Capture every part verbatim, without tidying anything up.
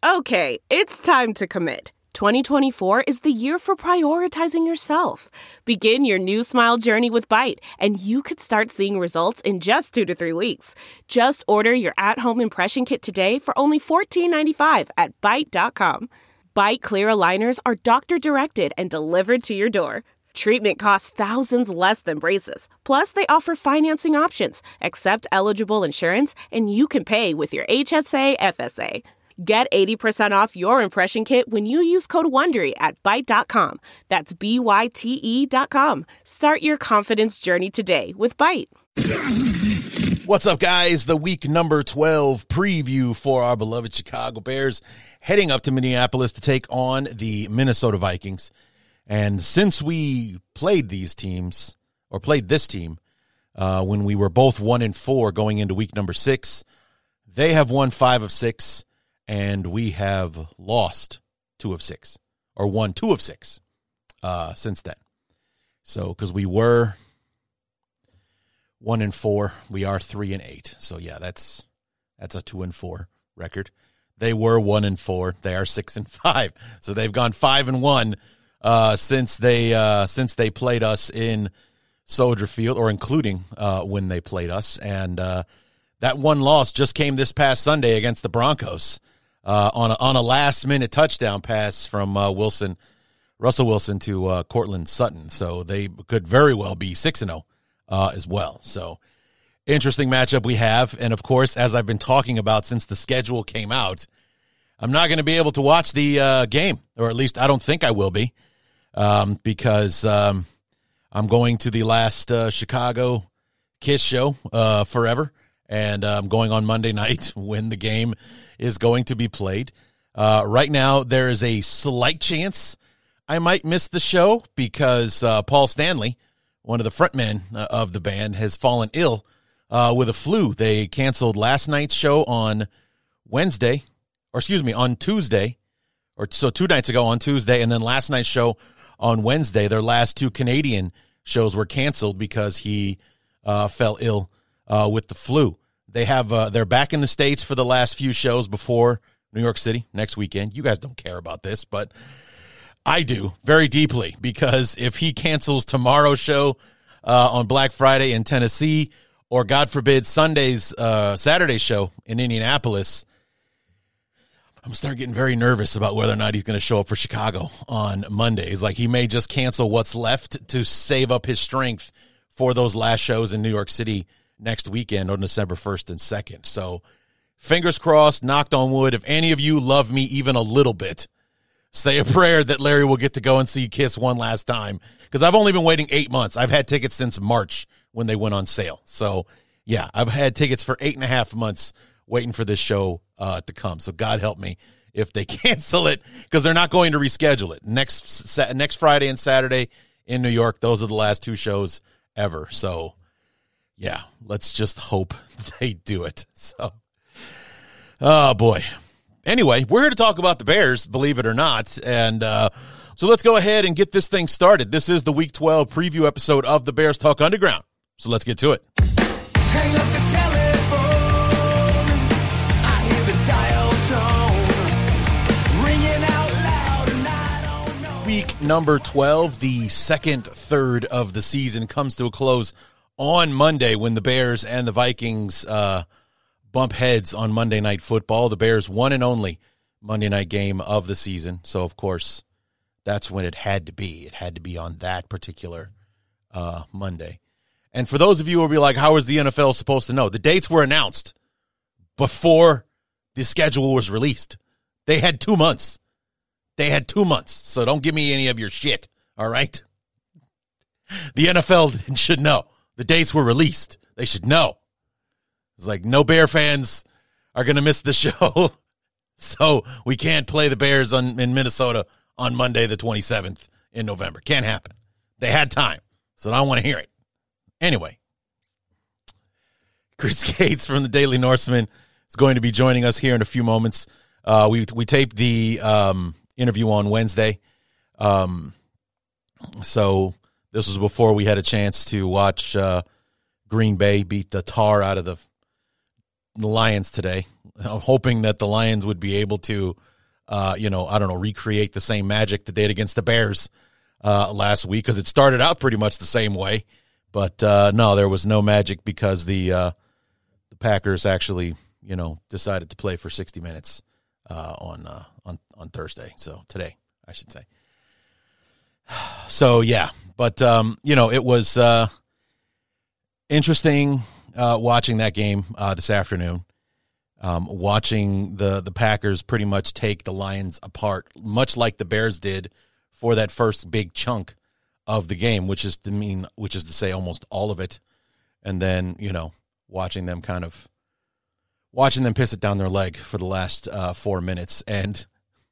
Okay, it's time to commit. twenty twenty-four is the year for prioritizing yourself. Begin your new smile journey with Byte, and you could start seeing results in just two to three weeks. Just order your at-home impression kit today for only fourteen ninety-five at byte dot com. Byte clear aligners are doctor-directed and delivered to your door. Treatment costs thousands less than braces. Plus, they offer financing options, accept eligible insurance, and you can pay with your H S A F S A. Get eighty percent off your impression kit when you use code WONDERY at byte dot com. That's B Y T E dot com. Start your confidence journey today with Byte. What's up, guys? The week number twelve preview for our beloved Chicago Bears heading up to Minneapolis to take on the Minnesota Vikings. And since we played these teams, or played this team, uh, when we were both one and four going into week number six, they have won five of six, and we have lost two of six, or won two of six uh, since then. So, because we were one and four, we are three and eight. So, yeah, that's that's a two and four record. They were one and four. They are six and five. So they've gone five and one. Uh, since they uh, since they played us in Soldier Field, or including uh, when they played us, and uh, that one loss just came this past Sunday against the Broncos uh, on a, on a last minute touchdown pass from uh, Wilson, Russell Wilson to uh, Cortland Sutton. So they could very well be six and zero uh, as well. So interesting matchup we have, and of course, as I've been talking about since the schedule came out, I'm not going to be able to watch the uh, game, or at least I don't think I will be. Um, because um, I'm going to the last uh, Chicago Kiss show uh, forever, and I'm um, going on Monday night when the game is going to be played. Uh, right now, there is a slight chance I might miss the show because uh, Paul Stanley, one of the frontmen uh, of the band, has fallen ill uh, with a flu. They canceled last night's show on Wednesday, or excuse me, on Tuesday, or so two nights ago on Tuesday, and then last night's show on Wednesday. Their last two Canadian shows were canceled because he uh, fell ill uh, with the flu. They have uh, they're back in the States for the last few shows before New York City next weekend. You guys don't care about this, but I do very deeply, because if he cancels tomorrow's show uh, on Black Friday in Tennessee, or God forbid Sunday's uh, Saturday show in Indianapolis, I'm starting getting very nervous about whether or not he's going to show up for Chicago on Monday. It's like he may just cancel what's left to save up his strength for those last shows in New York City next weekend on December first and second. So fingers crossed, knocked on wood. If any of you love me even a little bit, say a prayer that Larry will get to go and see Kiss one last time, because I've only been waiting eight months. I've had tickets since March when they went on sale. So, yeah, I've had tickets for eight and a half months waiting for this show uh, to come. So God help me if they cancel it, because they're not going to reschedule it. Next next Friday and Saturday in New York, those are the last two shows ever. So, yeah, let's just hope they do it. So, oh, boy. Anyway, we're here to talk about the Bears, believe it or not. And uh, so let's go ahead and get this thing started. This is the Week twelve preview episode of the Bears Talk Underground. So let's get to it. Hang up the telephone, I hear the dial tone, ringing out loud and I don't know. Week number twelve, the second third of the season, comes to a close on Monday when the Bears and the Vikings uh, bump heads on Monday Night Football. The Bears' one and only Monday night game of the season. So, of course, that's when it had to be. It had to be on that particular uh, Monday. And for those of you who will be like, how is the N F L supposed to know? The dates were announced before the schedule was released. They had two months. They had two months. So don't give me any of your shit, all right? The N F L should know. The dates were released. They should know. It's like no Bear fans are going to miss the show. So we can't play the Bears on, in Minnesota on Monday the twenty-seventh in November. Can't happen. They had time. So I don't want to hear it. Anyway, Chris Gates from the Daily Norseman is going to be joining us here in a few moments. Uh, we we taped the um, interview on Wednesday. Um, so this was before we had a chance to watch uh, Green Bay beat the tar out of the the Lions today, hoping that the Lions would be able to, uh, you know, I don't know, recreate the same magic they did against the Bears uh, last week, because it started out pretty much the same way. But uh, no, there was no magic because the uh, the Packers actually, you know, decided to play for sixty minutes uh, on uh, on on Thursday. So today, I should say. So yeah, but um, you know, it was uh, interesting uh, watching that game uh, this afternoon. Um, watching the the Packers pretty much take the Lions apart, much like the Bears did for that first big chunk of the game, which is to mean, which is to say, almost all of it, and then you know, watching them kind of, watching them piss it down their leg for the last uh, four minutes, and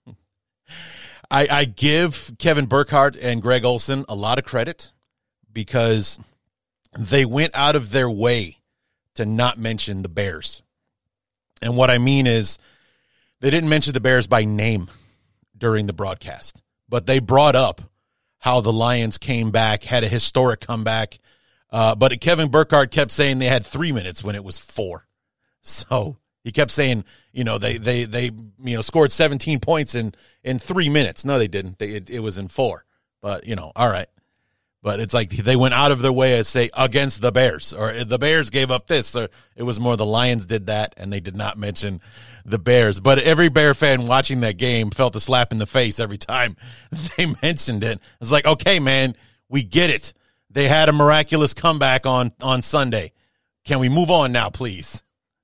I, I give Kevin Burkhardt and Greg Olsen a lot of credit because they went out of their way to not mention the Bears, and what I mean is they didn't mention the Bears by name during the broadcast, but they brought up how the Lions came back, had a historic comeback. Uh, but Kevin Burkhardt kept saying they had three minutes when it was four. So he kept saying, you know, they they they you know scored seventeen points in, in three minutes. No, they didn't. They, it, it was in four. But, you know, all right. But it's like they went out of their way to say against the Bears, or the Bears gave up this, or it was more the Lions did that, and they did not mention the Bears. But every Bear fan watching that game felt a slap in the face every time they mentioned it. It's like, okay, man, we get it. They had a miraculous comeback on, on Sunday. Can we move on now, please?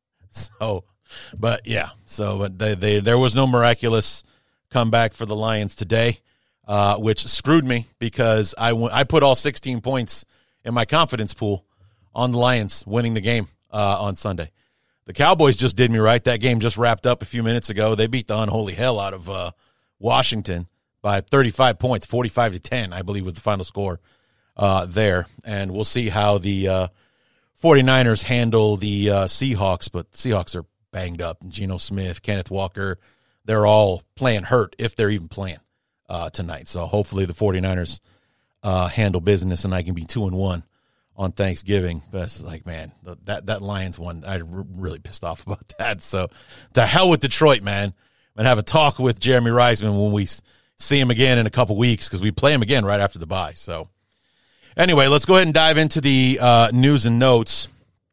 So, but yeah, so but they, they there was no miraculous comeback for the Lions today. Uh, which screwed me because I, w- I put all sixteen points in my confidence pool on the Lions winning the game uh, on Sunday. The Cowboys just did me right. That game just wrapped up a few minutes ago. They beat the unholy hell out of uh, Washington by thirty-five points, forty-five to ten, I believe was the final score uh, there. And we'll see how the uh, 49ers handle the uh, Seahawks, but Seahawks are banged up. Geno Smith, Kenneth Walker, they're all playing hurt if they're even playing. Uh, tonight. So hopefully the 49ers uh, handle business and I can be two and one on Thanksgiving. But it's like, man, that, that Lions one, I'm really pissed off about that. So to hell with Detroit, man. I'm going to have a talk with Jeremy Reisman when we see him again in a couple weeks because we play him again right after the bye. So anyway, let's go ahead and dive into the uh, news and notes.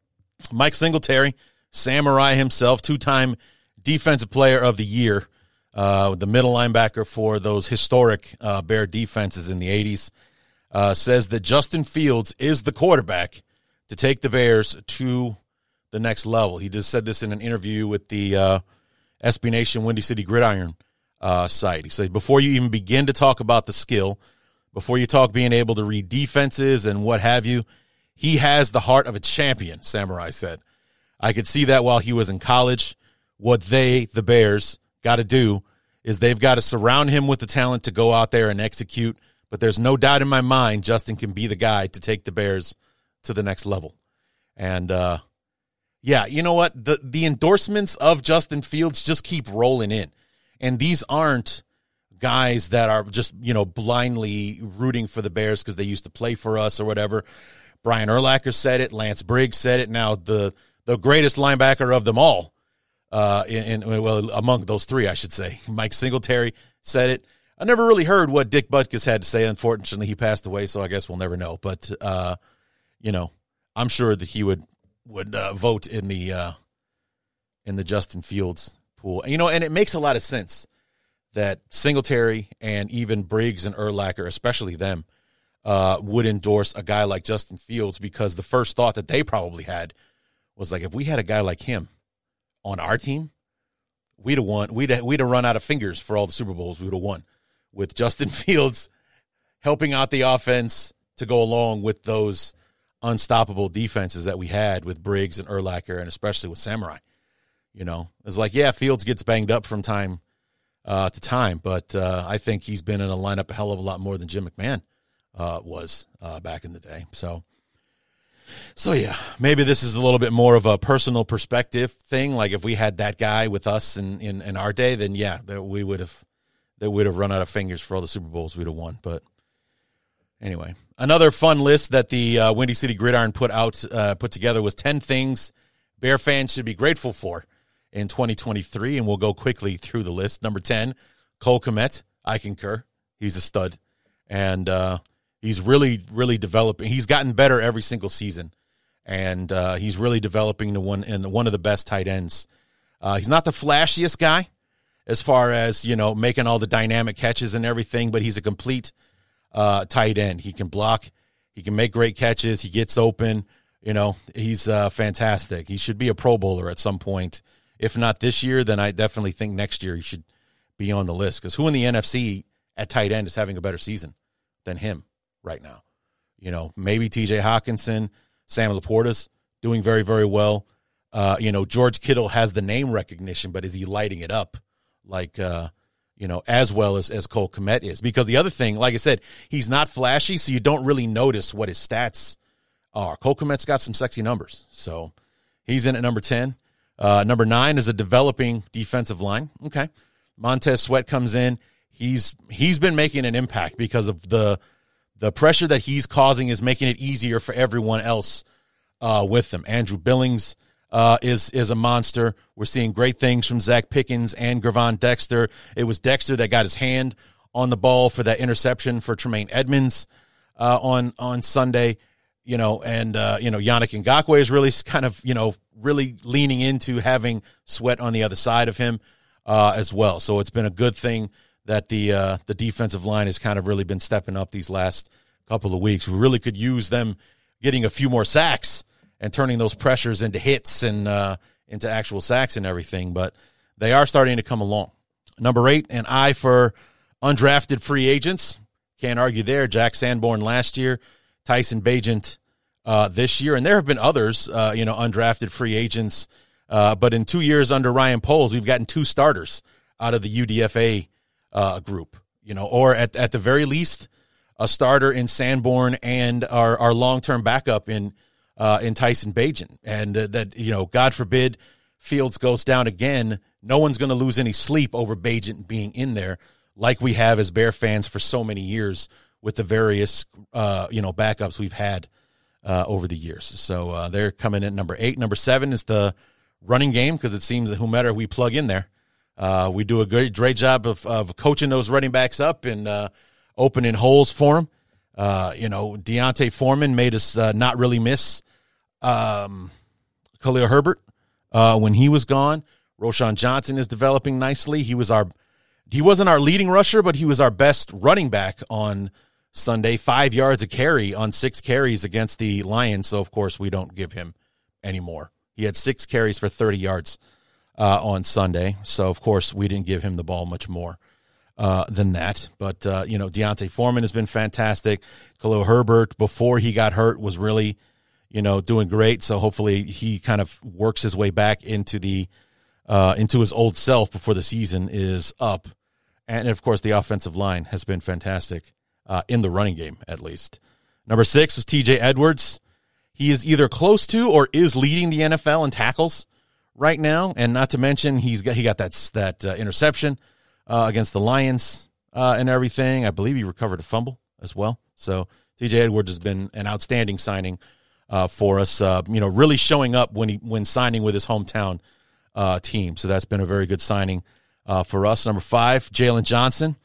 Mike Singletary, Samurai himself, two-time Defensive Player of the Year. Uh, the middle linebacker for those historic uh, Bear defenses in the eighties, uh, says that Justin Fields is the quarterback to take the Bears to the next level. He just said this in an interview with the uh, S B Nation Windy City Gridiron uh, site. He said, before you even begin to talk about the skill, before you talk being able to read defenses and what have you, he has the heart of a champion, Samurai said. I could see that while he was in college. What they, the Bears, got to do is they've got to surround him with the talent to go out there and execute. But there's no doubt in my mind Justin can be the guy to take the Bears to the next level. And, uh, yeah, you know what? The, the endorsements of Justin Fields just keep rolling in. And these aren't guys that are just, you know, blindly rooting for the Bears because they used to play for us or whatever. Brian Urlacher said it. Lance Briggs said it. Now, the, the greatest linebacker of them all, Uh, in, in well, among those three, I should say, Mike Singletary said it. I never really heard what Dick Butkus had to say. Unfortunately, he passed away, so I guess we'll never know. But uh, you know, I'm sure that he would would uh, vote in the uh, in the Justin Fields pool. You know, and it makes a lot of sense that Singletary and even Briggs and Urlacher, especially them, uh, would endorse a guy like Justin Fields because the first thought that they probably had was like, if we had a guy like him on our team, we'd have won. We'd have, we'd have run out of fingers for all the Super Bowls we would have won, with Justin Fields helping out the offense to go along with those unstoppable defenses that we had with Briggs and Urlacher, and especially with Samurai. You know, it's like, yeah, Fields gets banged up from time uh, to time, but uh, I think he's been in a lineup a hell of a lot more than Jim McMahon uh, was uh, back in the day. So. So, yeah, maybe this is a little bit more of a personal perspective thing. Like if we had that guy with us in, in, in our day, then, yeah, that we would have that would have run out of fingers for all the Super Bowls we'd have won. But anyway, another fun list that the uh, Windy City Gridiron put out uh, put together was ten things Bear fans should be grateful for in twenty twenty-three, and we'll go quickly through the list. Number ten, Cole Kmet. I concur. He's a stud, and uh, he's really, really developing. He's gotten better every single season, and uh, he's really developing the one and one of the best tight ends. Uh, he's not the flashiest guy as far as, you know, making all the dynamic catches and everything, but he's a complete uh, tight end. He can block. He can make great catches. He gets open. You know, he's uh, fantastic. He should be a Pro Bowler at some point. If not this year, then I definitely think next year he should be on the list, because who in the N F C at tight end is having a better season than him right now? You know, maybe T J Hawkinson, Sam Laporta's doing very, very well. Uh, you know, George Kittle has the name recognition, but is he lighting it up like, uh, you know, as well as, as Cole Kmet is? Because the other thing, like I said, he's not flashy, so you don't really notice what his stats are. Cole Kmet's got some sexy numbers, so he's in at number ten. Uh, number nine is a developing defensive line. Okay. Montez Sweat comes in. He's he's been making an impact because of the the pressure that he's causing is making it easier for everyone else uh, with them. Andrew Billings uh, is is a monster. We're seeing great things from Zach Pickens and Gervon Dexter. It was Dexter that got his hand on the ball for that interception for Tremaine Edmonds uh, on on Sunday. You know, and, uh, you know, Yannick Ngakoue is really kind of, you know, really leaning into having Sweat on the other side of him uh, as well. So it's been a good thing that the uh, the defensive line has kind of really been stepping up these last couple of weeks. We really could use them getting a few more sacks and turning those pressures into hits and uh, into actual sacks and everything. But they are starting to come along. Number eight, an eye for undrafted free agents. Can't argue there. Jack Sanborn last year. Tyson Bagent uh, this year, and there have been others, uh, you know, undrafted free agents. Uh, but in two years under Ryan Poles, we've gotten two starters out of the U D F A uh, group, you know, or at at the very least, a starter in Sanborn and our our long term backup in uh, in Tyson Bagent, and uh, that, you know, God forbid Fields goes down again, no one's going to lose any sleep over Bagent being in there, like we have as Bear fans for so many years with the various, uh, you know, backups we've had uh, over the years. So uh, they're coming in at number eight. Number seven is the running game, because it seems that whomever we plug in there, uh, we do a good, great job of, of coaching those running backs up and uh, opening holes for them. Uh, you know, Deontay Foreman made us uh, not really miss um, Khalil Herbert uh, when he was gone. Roschon Johnson is developing nicely. He was our, he wasn't our leading rusher, but he was our best running back on Sunday, five yards a carry on six carries against the Lions. So, of course, we don't give him any more. He had six carries for thirty yards uh, on Sunday. So, of course, we didn't give him the ball much more uh, than that. But, uh, you know, Deontay Foreman has been fantastic. Khalil Herbert, before he got hurt, was really, you know, doing great. So, hopefully, he kind of works his way back into the uh, into his old self before the season is up. And, of course, the offensive line has been fantastic. Uh, in the running game, at least. Number six was T J Edwards. He is either close to or is leading the N F L in tackles right now, and not to mention he's got he got that that uh, interception uh, against the Lions uh, and everything. I believe he recovered a fumble as well. So T J Edwards has been an outstanding signing uh, for us. Uh, you know, really showing up when he when signing with his hometown uh, team. So that's been a very good signing uh, for us. Number five, Jalen Johnson.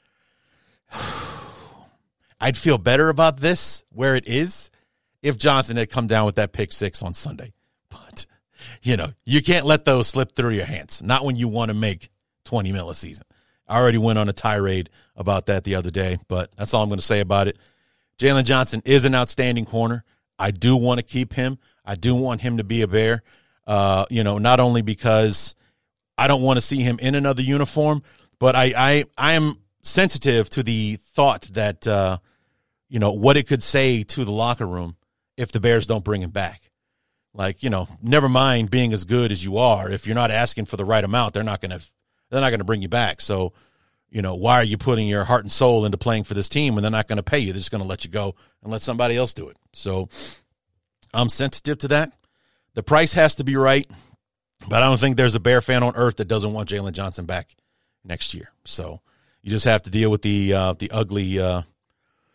I'd feel better about this where it is if Johnson had come down with that pick six on Sunday. But, you know, you can't let those slip through your hands, not when you want to make twenty mil a season. I already went on a tirade about that the other day, but that's all I'm going to say about it. Jalen Johnson is an outstanding corner. I do want to keep him. I do want him to be a Bear, uh, you know, not only because I don't want to see him in another uniform, but I, I, I am sensitive to the thought that, uh, you know, what it could say to the locker room if the Bears don't bring him back. Like, you know, never mind being as good as you are. If you're not asking for the right amount, they're not going to, they're not going to bring you back. So, you know, why are you putting your heart and soul into playing for this team when they're not going to pay you? They're just going to let you go and let somebody else do it. So I'm sensitive to that. The price has to be right, but I don't think there's a Bear fan on earth that doesn't want Jalen Johnson back next year. So you just have to deal with the, uh, the ugly, uh,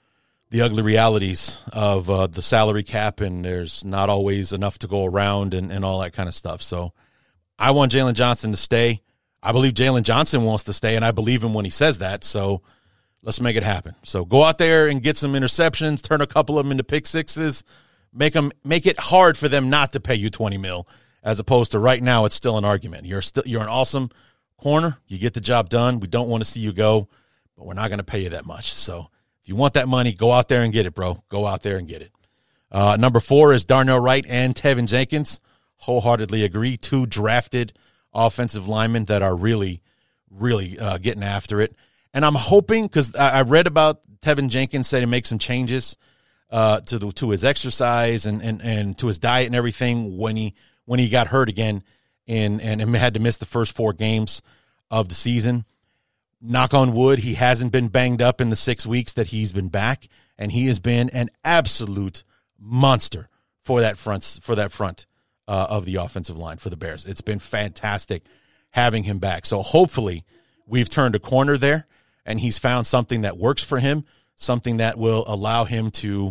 the ugly realities of uh, the salary cap, and there's not always enough to go around and, and all that kind of stuff. So I want Jalen Johnson to stay. I believe Jalen Johnson wants to stay, and I believe him when he says that. So let's make it happen. So go out there and get some interceptions, turn a couple of them into pick sixes, make them make it hard for them not to pay you twenty mil, as opposed to right now it's still an argument. You're still you're an awesome corner. You get the job done. We don't want to see you go, but we're not going to pay you that much. So if you want that money, go out there and get it, bro. Go out there and get it. Uh, number four is Darnell Wright and Tevin Jenkins. Wholeheartedly agree. Two drafted offensive linemen that are really, really uh, getting after it. And I'm hoping, because I, I read about Tevin Jenkins said he makes some changes uh, to the, to his exercise and, and, and to his diet and everything when he when he got hurt again and, and had to miss the first four games of the season. Knock on wood, he hasn't been banged up in the six weeks that he's been back, and he has been an absolute monster for that front for that front uh, of the offensive line for the Bears. It's been fantastic having him back. So hopefully we've turned a corner there, and he's found something that works for him, something that will allow him to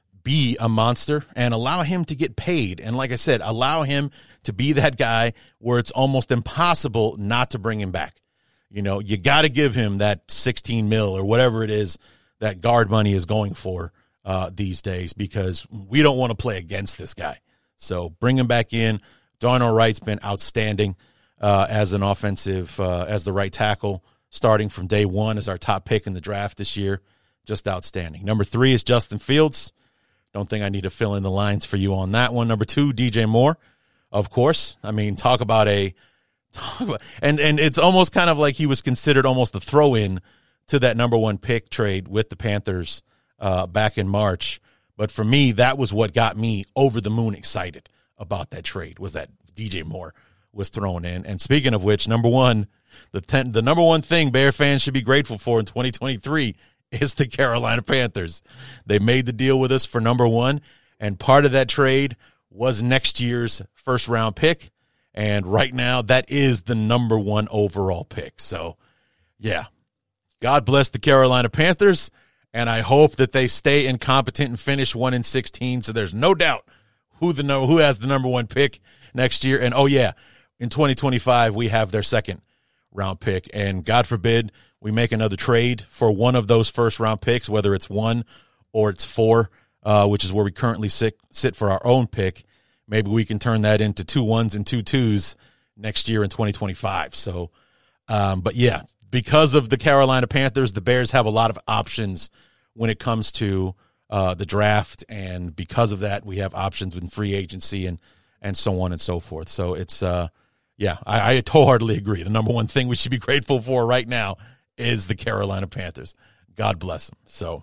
be a monster and allow him to get paid. And like I said, allow him to be that guy where it's almost impossible not to bring him back. You know, you got to give him that sixteen mil or whatever it is that guard money is going for uh, these days, because we don't want to play against this guy. So bring him back in. Darnell Wright's been outstanding uh, as an offensive, uh, as the right tackle, starting from day one as our top pick in the draft this year. Just outstanding. Number three is Justin Fields. Don't think I need to fill in the lines for you on that one. Number two, D J Moore, of course. I mean, talk about a talk about, and and it's almost kind of like he was considered almost a throw-in to that number one pick trade with the Panthers uh, back in March. But for me, that was what got me over the moon excited about that trade, was that D J Moore was thrown in. And speaking of which, number one, the ten, the number one thing Bear fans should be grateful for in twenty twenty-three is the Carolina Panthers. They made the deal with us for number one, and part of that trade was next year's first-round pick. And right now, that is the number one overall pick. So, yeah, God bless the Carolina Panthers, and I hope that they stay incompetent and finish one and sixteen. So there's no doubt who the who has the number one pick next year. And oh yeah, in twenty twenty-five we have their second round pick, and God forbid we make another trade for one of those first round picks, whether it's one or it's four, uh, which is where we currently sit sit for our own pick. Maybe we can turn that into two ones and two twos next year in twenty twenty-five. So, um, but yeah, because of the Carolina Panthers, the Bears have a lot of options when it comes to uh, the draft, and because of that, we have options in free agency and and so on and so forth. So it's, uh, yeah, I, I wholeheartedly agree. The number one thing we should be grateful for right now is the Carolina Panthers. God bless them. So,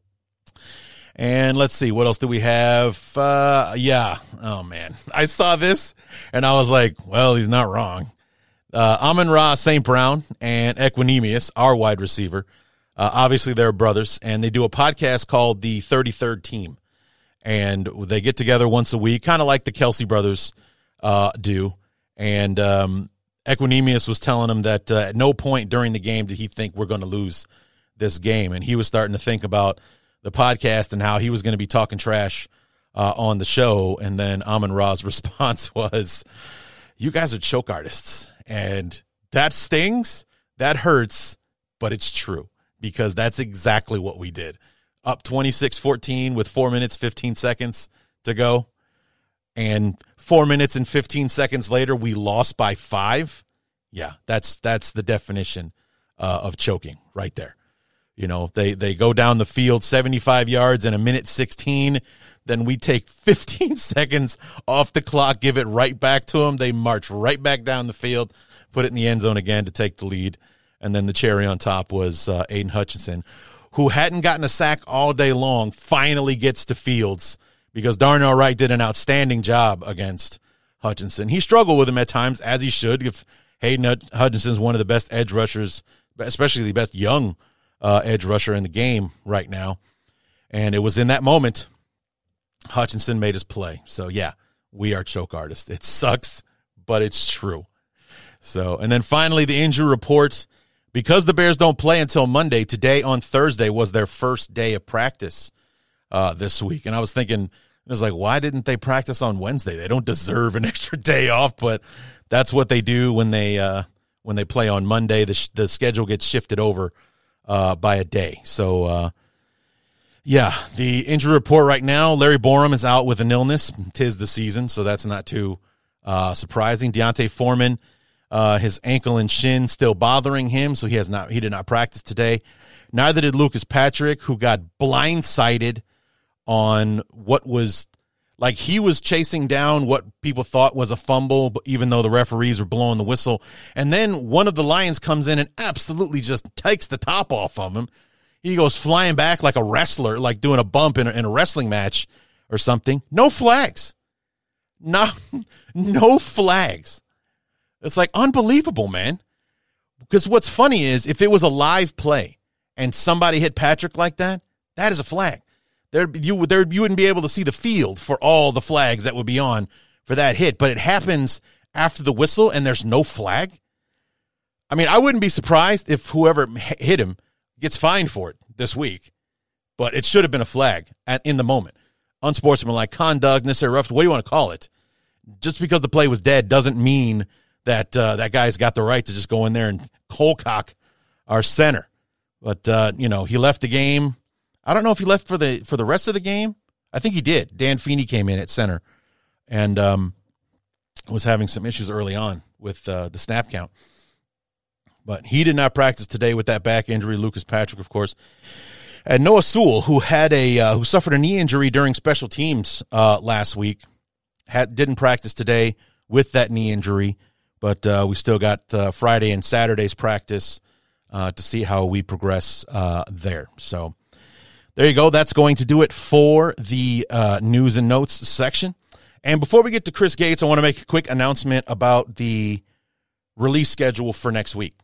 and let's see, what else do we have? Uh, yeah, oh man, I saw this and I was like, well, he's not wrong. Uh, Amon-Ra Saint Brown and Equinemius, our wide receiver, uh, obviously they're brothers, and they do a podcast called the thirty-third Team, and they get together once a week, kind of like the Kelsey brothers uh, do. And um, Equinemius was telling him that uh, at no point during the game did he think we're going to lose this game, and he was starting to think about the podcast and how he was going to be talking trash uh, on the show. And then Amon-Ra's response was, "You guys are choke artists." And that stings, that hurts, but it's true, because that's exactly what we did. Up twenty-six fourteen with four minutes, fifteen seconds to go. And four minutes and fifteen seconds later, we lost by five. Yeah, that's that's the definition uh, of choking right there. You know, they, they go down the field seventy-five yards in a minute sixteen. Then we take fifteen seconds off the clock, give it right back to them. They march right back down the field, put it in the end zone again to take the lead. And then the cherry on top was uh, Aiden Hutchinson, who hadn't gotten a sack all day long, finally gets to Fields, because Darnell Wright did an outstanding job against Hutchinson. He struggled with him at times, as he should. If Hayden Hutchinson is one of the best edge rushers, especially the best young uh, edge rusher in the game right now. And it was in that moment Hutchinson made his play. So, yeah, we are choke artists. It sucks, but it's true. So, and then finally, the injury report. Because the Bears don't play until Monday, today on Thursday was their first day of practice uh, this week. And I was thinking, it was like, why didn't they practice on Wednesday? They don't deserve an extra day off, but that's what they do when they uh, when they play on Monday. The, sh- the schedule gets shifted over uh, by a day. So, uh, yeah, the injury report right now, Larry Borum is out with an illness. 'Tis the season, so that's not too uh, surprising. D'Onta Foreman, uh, his ankle and shin still bothering him, so he has not he did not practice today. Neither did Lucas Patrick, who got blindsided on what was like he was chasing down what people thought was a fumble, but even though the referees were blowing the whistle. And then one of the Lions comes in and absolutely just takes the top off of him. He goes flying back like a wrestler, like doing a bump in a, in a wrestling match or something. No flags. No, no flags. It's like unbelievable, man. Because what's funny is if it was a live play and somebody hit Patrick like that, that is a flag. There, you, there, you wouldn't be able to see the field for all the flags that would be on for that hit. But it happens after the whistle, and there's no flag. I mean, I wouldn't be surprised if whoever hit him gets fined for it this week. But it should have been a flag at, in the moment. Unsportsmanlike conduct, necessary rough, what do you want to call it? Just because the play was dead doesn't mean that uh, that guy's got the right to just go in there and cold-cock our center. But, uh, you know, he left the game. I don't know if he left for the for the rest of the game. I think he did. Dan Feeney came in at center and um, was having some issues early on with uh, the snap count. But he did not practice today with that back injury. Lucas Patrick, of course. And Noah Sewell, who had a uh, who suffered a knee injury during special teams uh, last week, had didn't practice today with that knee injury. But uh, we still got uh, Friday and Saturday's practice uh, to see how we progress uh, there. So there you go. That's going to do it for the uh, news and notes section. And before we get to Chris Gates, I want to make a quick announcement about the release schedule for next week.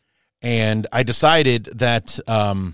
And I decided that um,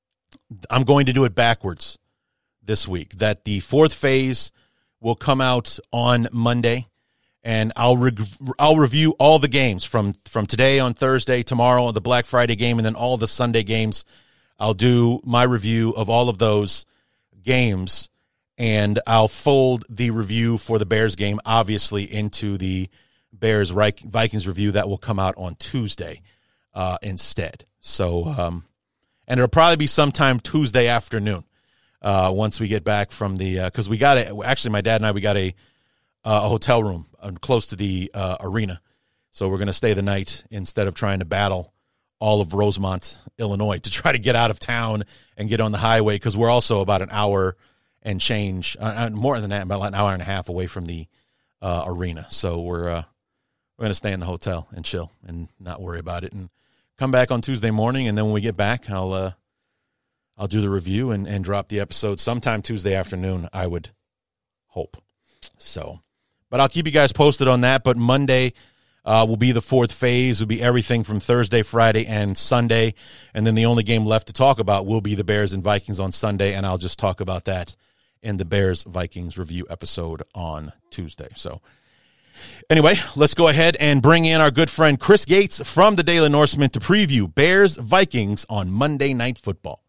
I'm going to do it backwards this week, that the fourth phase will come out on Monday. And I'll re- I'll review all the games from, from today on Thursday, tomorrow, the Black Friday game, and then all the Sunday games. I'll do my review of all of those games, and I'll fold the review for the Bears game, obviously, into the Bears Vikings review that will come out on Tuesday uh, instead. So, um, and it'll probably be sometime Tuesday afternoon uh, once we get back from the because uh, we got a actually my dad and I we got a uh, a hotel room close to the uh, arena, so we're going to stay the night instead of trying to battle all of Rosemont, Illinois, to try to get out of town and get on the highway, because we're also about an hour and change, uh, more than that, about an hour and a half away from the uh, arena. So we're uh, we're going to stay in the hotel and chill and not worry about it, and come back on Tuesday morning. And then when we get back, I'll uh, I'll do the review and, and drop the episode sometime Tuesday afternoon, I would hope. So, but I'll keep you guys posted on that. But Monday Uh, will be the fourth phase, will be everything from Thursday, Friday, and Sunday. And then the only game left to talk about will be the Bears and Vikings on Sunday, and I'll just talk about that in the Bears-Vikings review episode on Tuesday. So anyway, let's go ahead and bring in our good friend Chris Gates from the Daily Norseman to preview Bears-Vikings on Monday Night Football.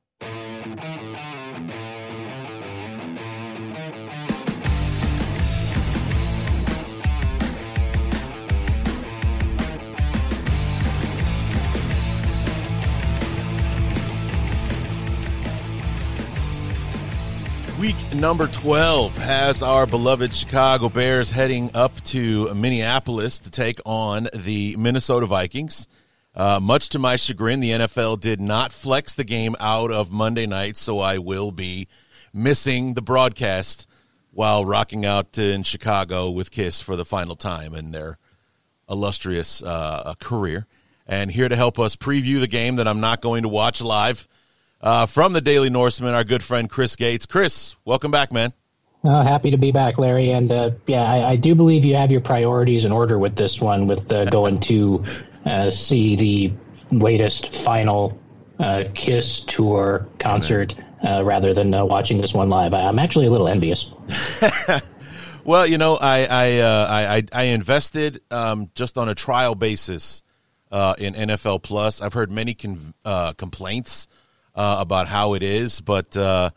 Week number twelve has our beloved Chicago Bears heading up to Minneapolis to take on the Minnesota Vikings. Uh, much to my chagrin, the N F L did not flex the game out of Monday night, so I will be missing the broadcast while rocking out in Chicago with Kiss for the final time in their illustrious uh, career. And here to help us preview the game that I'm not going to watch live, Uh, from the Daily Norseman, our good friend Chris Gates. Chris, welcome back, man. Uh, happy to be back, Larry. And uh, yeah, I, I do believe you have your priorities in order with this one, with uh, going to uh, see the latest final uh, Kiss tour concert uh, rather than uh, watching this one live. I'm actually a little envious. Well, you know, I I uh, I, I invested um, just on a trial basis uh, in N F L Plus. I've heard many con- uh, complaints Uh, about how it is, but uh,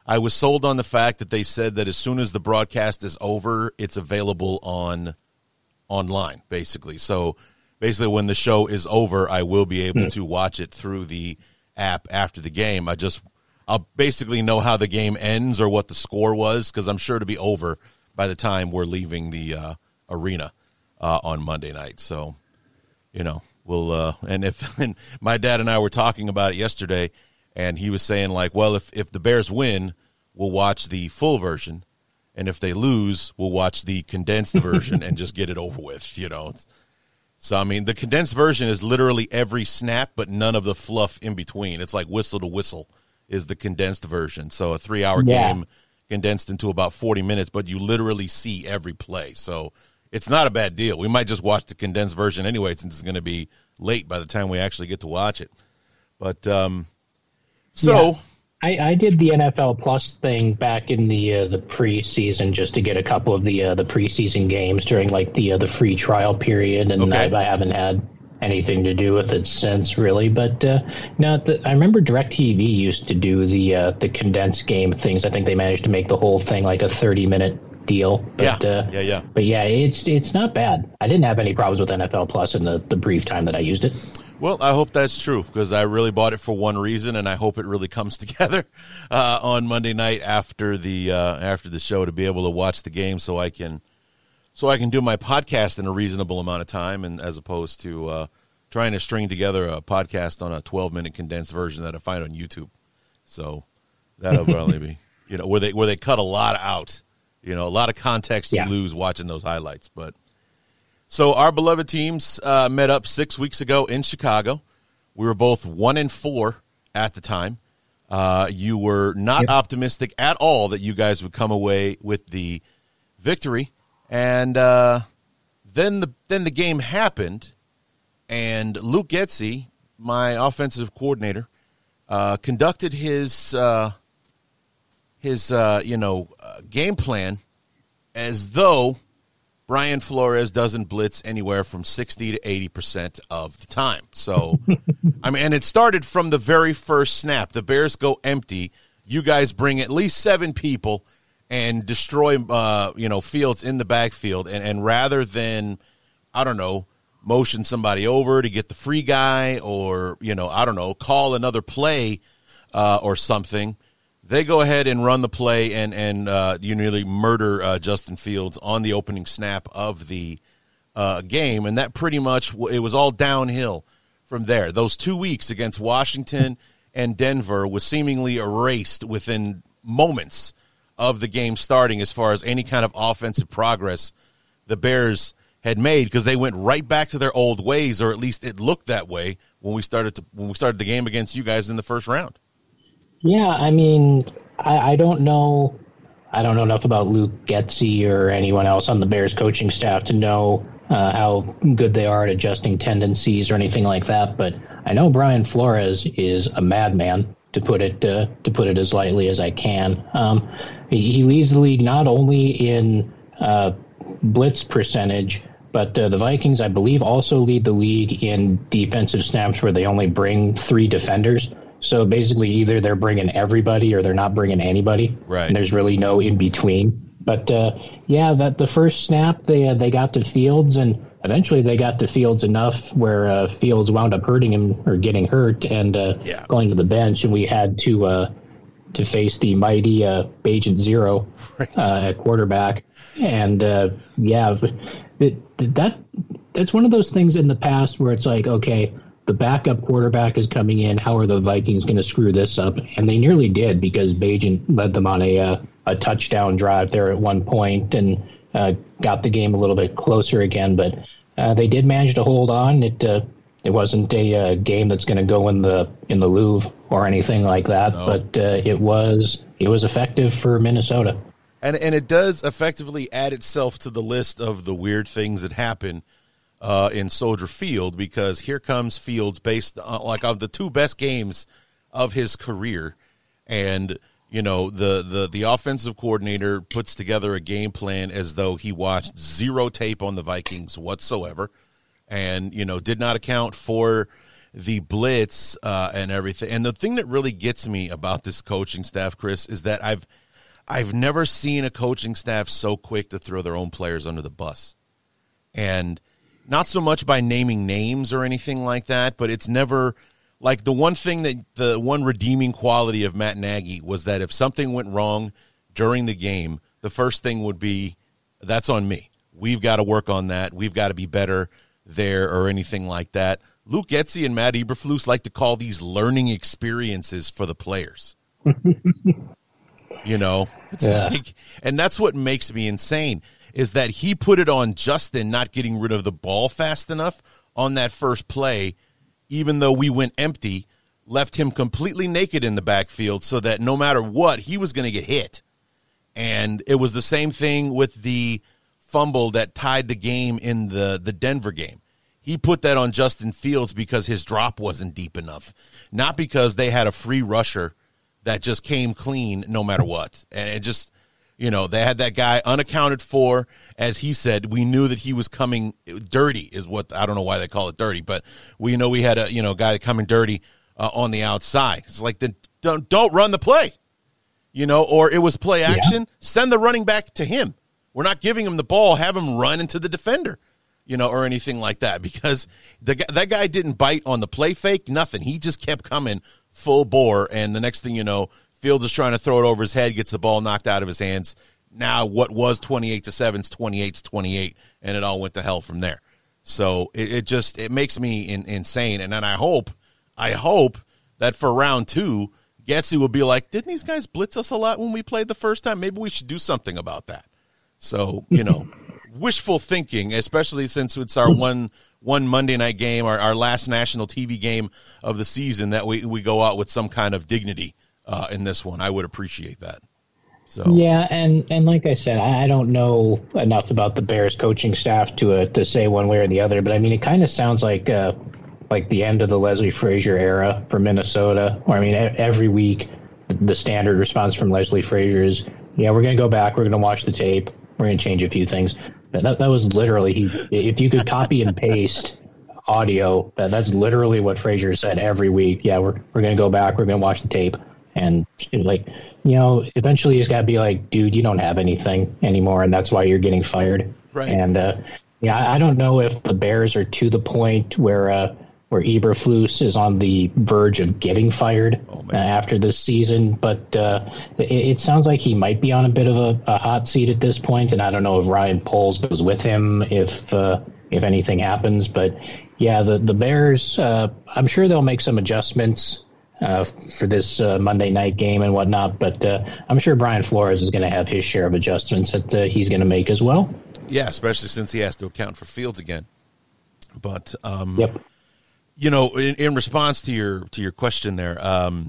I was sold on the fact that they said that as soon as the broadcast is over, it's available on online, basically. So basically when the show is over, I will be able mm. to watch it through the app after the game. I just I'll basically know how the game ends or what the score was, because I'm sure to be over by the time we're leaving the uh, arena uh, on Monday night. So, you know, we'll uh, and if and my dad and I were talking about it yesterday. And he was saying, like, well, if, if the Bears win, we'll watch the full version. And if they lose, we'll watch the condensed version and just get it over with, you know. So, I mean, the condensed version is literally every snap, but none of the fluff in between. It's like whistle to whistle is the condensed version. So a three-hour yeah. game condensed into about forty minutes, but you literally see every play. So it's not a bad deal. We might just watch the condensed version anyway, since it's going to be late by the time we actually get to watch it. But, um... So, yeah. I, I did the N F L Plus thing back in the uh, the preseason just to get a couple of the uh, the preseason games during like the uh, the free trial period, and okay. I, I haven't had anything to do with it since, really. But uh, now the, I remember DirecTV used to do the uh, the condensed game things. I think they managed to make the whole thing like a thirty minute deal. But, yeah, uh, yeah, yeah. But yeah, it's it's not bad. I didn't have any problems with N F L Plus in the, the brief time that I used it. Well, I hope that's true, because I really bought it for one reason, and I hope it really comes together uh, on Monday night after the uh, after the show to be able to watch the game, so I can so I can do my podcast in a reasonable amount of time, and as opposed to uh, trying to string together a podcast on a twelve minute condensed version that I find on YouTube. So that'll probably be, you know, where they where they cut a lot out, you know, a lot of context yeah. you lose watching those highlights, but. So our beloved teams uh, met up six weeks ago in Chicago. We were both one and four at the time. Uh, you were not yep. optimistic at all that you guys would come away with the victory, and uh, then the then the game happened, and Luke Getsy, my offensive coordinator, uh, conducted his uh, his uh, you know uh, game plan as though Brian Flores doesn't blitz anywhere from sixty to eighty percent of the time. So, I mean, and it started from the very first snap. The Bears go empty. You guys bring at least seven people and destroy, uh, you know, Fields in the backfield. And, and rather than, I don't know, motion somebody over to get the free guy or, you know, I don't know, call another play uh, or something, they go ahead and run the play, and and uh, you nearly murder uh, Justin Fields on the opening snap of the uh, game, and that pretty much it was all downhill from there. Those two weeks against Washington and Denver was seemingly erased within moments of the game starting, as far as any kind of offensive progress the Bears had made, because they went right back to their old ways, or at least it looked that way when we started to when we started the game against you guys in the first round. Yeah, I mean, I, I don't know. I don't know enough about Luke Getsy or anyone else on the Bears coaching staff to know uh, how good they are at adjusting tendencies or anything like that. But I know Brian Flores is a madman, to put it uh, to put it as lightly as I can. Um, he, he leads the league not only in uh, blitz percentage, but uh, the Vikings, I believe, also lead the league in defensive snaps where they only bring three defenders. So basically, either they're bringing everybody or they're not bringing anybody. Right. And there's really no in between. But uh, yeah, that the first snap they uh, they got to Fields, and eventually they got to Fields enough where uh, Fields wound up hurting him or getting hurt and uh, yeah. going to the bench, and we had to uh, to face the mighty uh, Agent Zero right. uh, at quarterback. And uh, yeah, it, that that's one of those things in the past where it's like, okay, the backup quarterback is coming in. How are the Vikings going to screw this up? And they nearly did, because Bajan led them on a uh, a touchdown drive there at one point and uh, got the game a little bit closer again. But uh, they did manage to hold on. It uh, it wasn't a uh, game that's going to go in the in the Louvre or anything like that. No. But uh, it was it was effective for Minnesota. And and it does effectively add itself to the list of the weird things that happen Uh, in Soldier Field, because here comes Fields, based on, like, of the two best games of his career, and you know the the the offensive coordinator puts together a game plan as though he watched zero tape on the Vikings whatsoever, and you know did not account for the blitz uh, and everything. And the thing that really gets me about this coaching staff, Chris, is that I've I've never seen a coaching staff so quick to throw their own players under the bus. And not so much by naming names or anything like that, but it's never like the one thing that the one redeeming quality of Matt Nagy was that if something went wrong during the game, the first thing would be, that's on me. We've got to work on that. We've got to be better there or anything like that. Luke Getsy and Matt Eberflus like to call these learning experiences for the players. You know, it's yeah. like, and that's what makes me insane is that he put it on Justin not getting rid of the ball fast enough on that first play, even though we went empty, left him completely naked in the backfield so that no matter what, he was going to get hit. And it was the same thing with the fumble that tied the game in the, the Denver game. He put that on Justin Fields because his drop wasn't deep enough, not because they had a free rusher that just came clean no matter what. And it just, you know, they had that guy unaccounted for. As he said, we knew that he was coming dirty is what, I don't know why they call it dirty, but we know we had a, you know, guy coming dirty uh, on the outside. It's like, then don't, don't run the play, you know, or it was play action. Yeah. Send the running back to him. We're not giving him the ball. Have him run into the defender, you know, or anything like that, because the that guy didn't bite on the play fake, nothing. He just kept coming full bore, and the next thing you know, Fields is trying to throw it over his head, gets the ball knocked out of his hands. Now what was twenty-eight to seven is twenty-eight to twenty-eight, and it all went to hell from there. So it, it just it makes me in, insane, and then I hope I hope that for round two, Getsy will be like, didn't these guys blitz us a lot when we played the first time? Maybe we should do something about that. So, you know, wishful thinking, especially since it's our one one Monday night game, our, our last national T V game of the season, that we, we go out with some kind of dignity uh, in this one. I would appreciate that. So yeah, and, and like I said, I don't know enough about the Bears coaching staff to uh, to say one way or the other, but I mean, it kind of sounds like uh, like the end of the Leslie Frazier era for Minnesota. Where I mean, every week the standard response from Leslie Frazier is, "Yeah, we're going to go back, we're going to watch the tape, we're going to change a few things." That that was literally he. If you could copy and paste audio, that that's literally what Frazier said every week. Yeah, we're we're going to go back, we're going to watch the tape, and like. You know, eventually he's got to be like, dude, you don't have anything anymore, and that's why you're getting fired. Right. And, uh, yeah, I, I don't know if the Bears are to the point where uh, where Eberflus is on the verge of getting fired oh, uh, after this season, but uh, it, it sounds like he might be on a bit of a, a hot seat at this point, and I don't know if Ryan Poles goes with him if uh, if anything happens. But, yeah, the, the Bears, uh, I'm sure they'll make some adjustments Uh, for this uh, Monday night game and whatnot, but uh, I'm sure Brian Flores is going to have his share of adjustments that uh, he's going to make as well. Yeah, especially since he has to account for Fields again. But um, yep. you know, in, in response to your to your question there, um,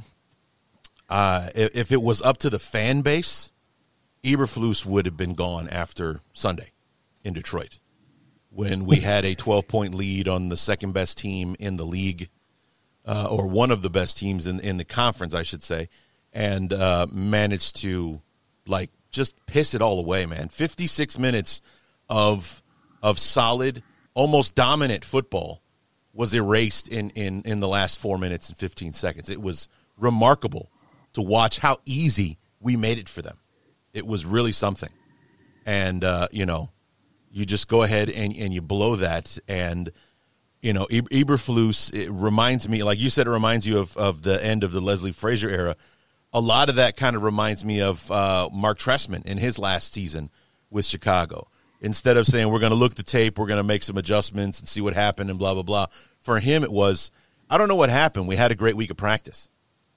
uh, if, if it was up to the fan base, Eberflus would have been gone after Sunday in Detroit when we had a twelve point lead on the second best team in the league. Uh, or one of the best teams in, in the conference, I should say, and uh, managed to, like, just piss it all away, man. fifty-six minutes of of solid, almost dominant football was erased in, in, in the last four minutes and fifteen seconds. It was remarkable to watch how easy we made it for them. It was really something. And, uh, you know, you just go ahead and, and you blow that, and – you know, Eberflus, it reminds me, like you said, it reminds you of, of the end of the Leslie Frazier era. A lot of that kind of reminds me of uh, Mark Trestman in his last season with Chicago. Instead of saying, we're going to look the tape, we're going to make some adjustments and see what happened and blah, blah, blah. For him, it was, I don't know what happened. We had a great week of practice.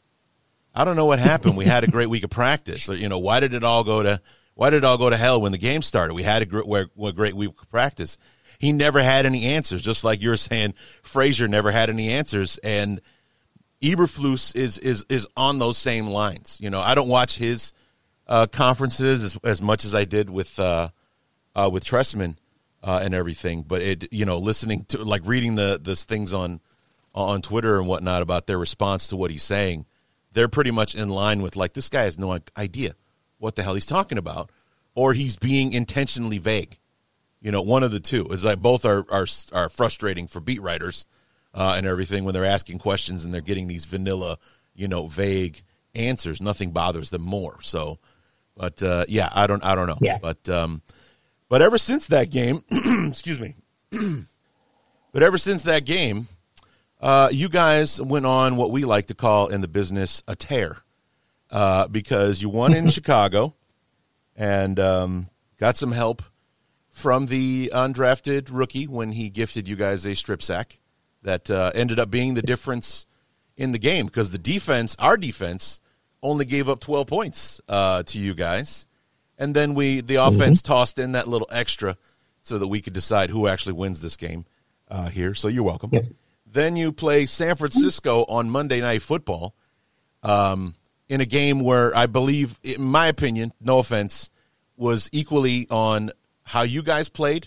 I don't know what happened. We had a great week of practice. So, you know, why did it all go to, why did it all go to hell when the game started? We had a great, a great week of practice. He never had any answers, just like you were saying, Frazier never had any answers. And Eberflus is is is on those same lines. You know, I don't watch his uh, conferences as as much as I did with uh, uh, with Trestman uh, and everything. But it, you know, listening to, like, reading the the things on on Twitter and whatnot about their response to what he's saying, they're pretty much in line with, like, this guy has no idea what the hell he's talking about, or he's being intentionally vague. You know, one of the two is like both are are are frustrating for beat writers uh, and everything when they're asking questions and they're getting these vanilla, you know, vague answers. Nothing bothers them more. So, but uh, yeah, I don't, I don't know. Yeah. But, um, but ever since that game, excuse me, but ever since that game, uh, you guys went on what we like to call in the business a tear, uh, because you won in Chicago and um, got some help from the undrafted rookie when he gifted you guys a strip sack that uh, ended up being the difference in the game, because the defense, our defense, only gave up twelve points uh, to you guys. And then we, the offense mm-hmm. tossed in that little extra so that we could decide who actually wins this game uh, here. So you're welcome. Yep. Then you play San Francisco on Monday Night Football um, in a game where I believe, in my opinion, no offense, was equally on how you guys played.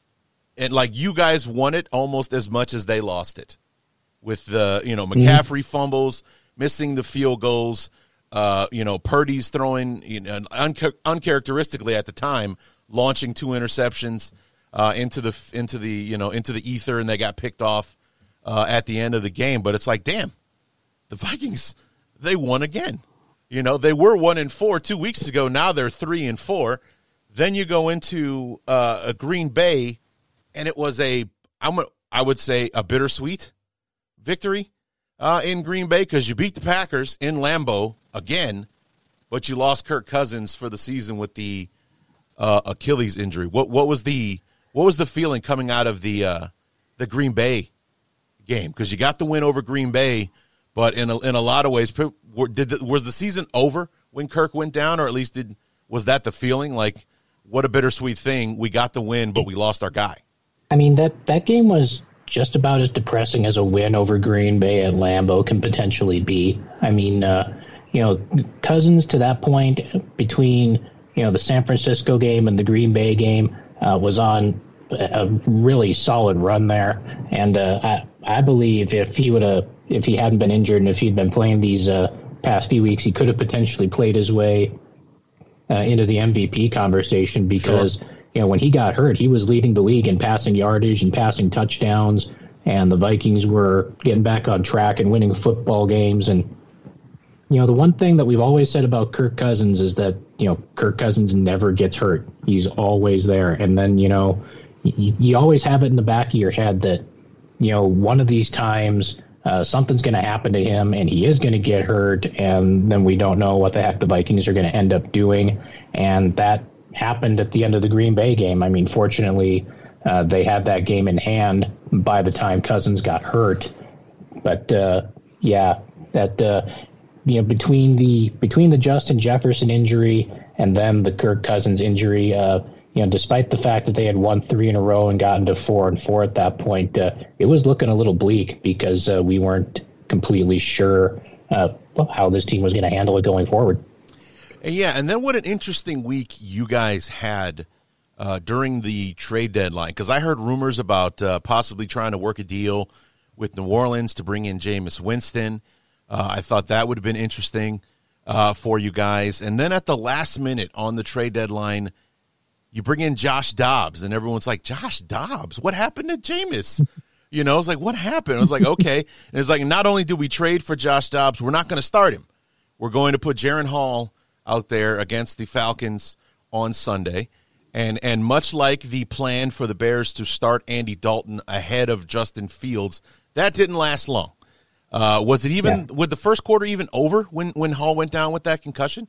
And, like, you guys won it almost as much as they lost it. With the, you know, McCaffrey mm-hmm. fumbles, missing the field goals, uh, you know, Purdy's throwing, you know, unca- uncharacteristically at the time, launching two interceptions uh, into the into the you know into the ether, and they got picked off uh, at the end of the game. But it's like, damn, the Vikings, they won again. You know, they were one and four two weeks ago. Now they're three and four. Then you go into uh, a Green Bay, and it was a I'm a, I would say a bittersweet victory uh, in Green Bay, because you beat the Packers in Lambeau again, but you lost Kirk Cousins for the season with the uh, Achilles injury. What what was the what was the feeling coming out of the uh, the Green Bay game? Because you got the win over Green Bay, but in a, in a lot of ways, did the, was the season over when Kirk went down, or at least did was that the feeling? Like, what a bittersweet thing. We got the win, but we lost our guy. I mean, that that game was just about as depressing as a win over Green Bay at Lambeau can potentially be. I mean, uh, you know, Cousins to that point, between, you know, the San Francisco game and the Green Bay game, uh, was on a really solid run there. And uh, I, I believe if he would have, if he hadn't been injured and if he'd been playing these uh, past few weeks, he could have potentially played his way uh, into the M V P conversation, because sure. You know, when he got hurt, he was leading the league in passing yardage and passing touchdowns, and the Vikings were getting back on track and winning football games. And, you know, the one thing that we've always said about Kirk Cousins is that, you know, Kirk Cousins never gets hurt. He's always there. And then, you know, you, you always have it in the back of your head that, you know, one of these times uh, something's going to happen to him and he is going to get hurt, and then we don't know what the heck the Vikings are going to end up doing. And that happened at the end of the Green Bay game. I mean, fortunately, uh, they had that game in hand by the time Cousins got hurt. But uh, yeah, that uh, you know, between the between the Justin Jefferson injury and then the Kirk Cousins injury, uh, you know, despite the fact that they had won three in a row and gotten to four and four at that point, uh, it was looking a little bleak, because uh, we weren't completely sure uh, how this team was going to handle it going forward. Yeah, and then what an interesting week you guys had uh, during the trade deadline, because I heard rumors about uh, possibly trying to work a deal with New Orleans to bring in Jameis Winston. Uh, I thought that would have been interesting uh, for you guys. And then at the last minute on the trade deadline, you bring in Josh Dobbs, and everyone's like, Josh Dobbs? What happened to Jameis? You know, it's like, what happened? I was like, okay. And it's like, not only did we trade for Josh Dobbs, we're not going to start him. We're going to put Jaren Hall out there against the Falcons on Sunday. And and much like the plan for the Bears to start Andy Dalton ahead of Justin Fields, that didn't last long. Uh, was it even, yeah. was the first quarter even over when, when Hall went down with that concussion?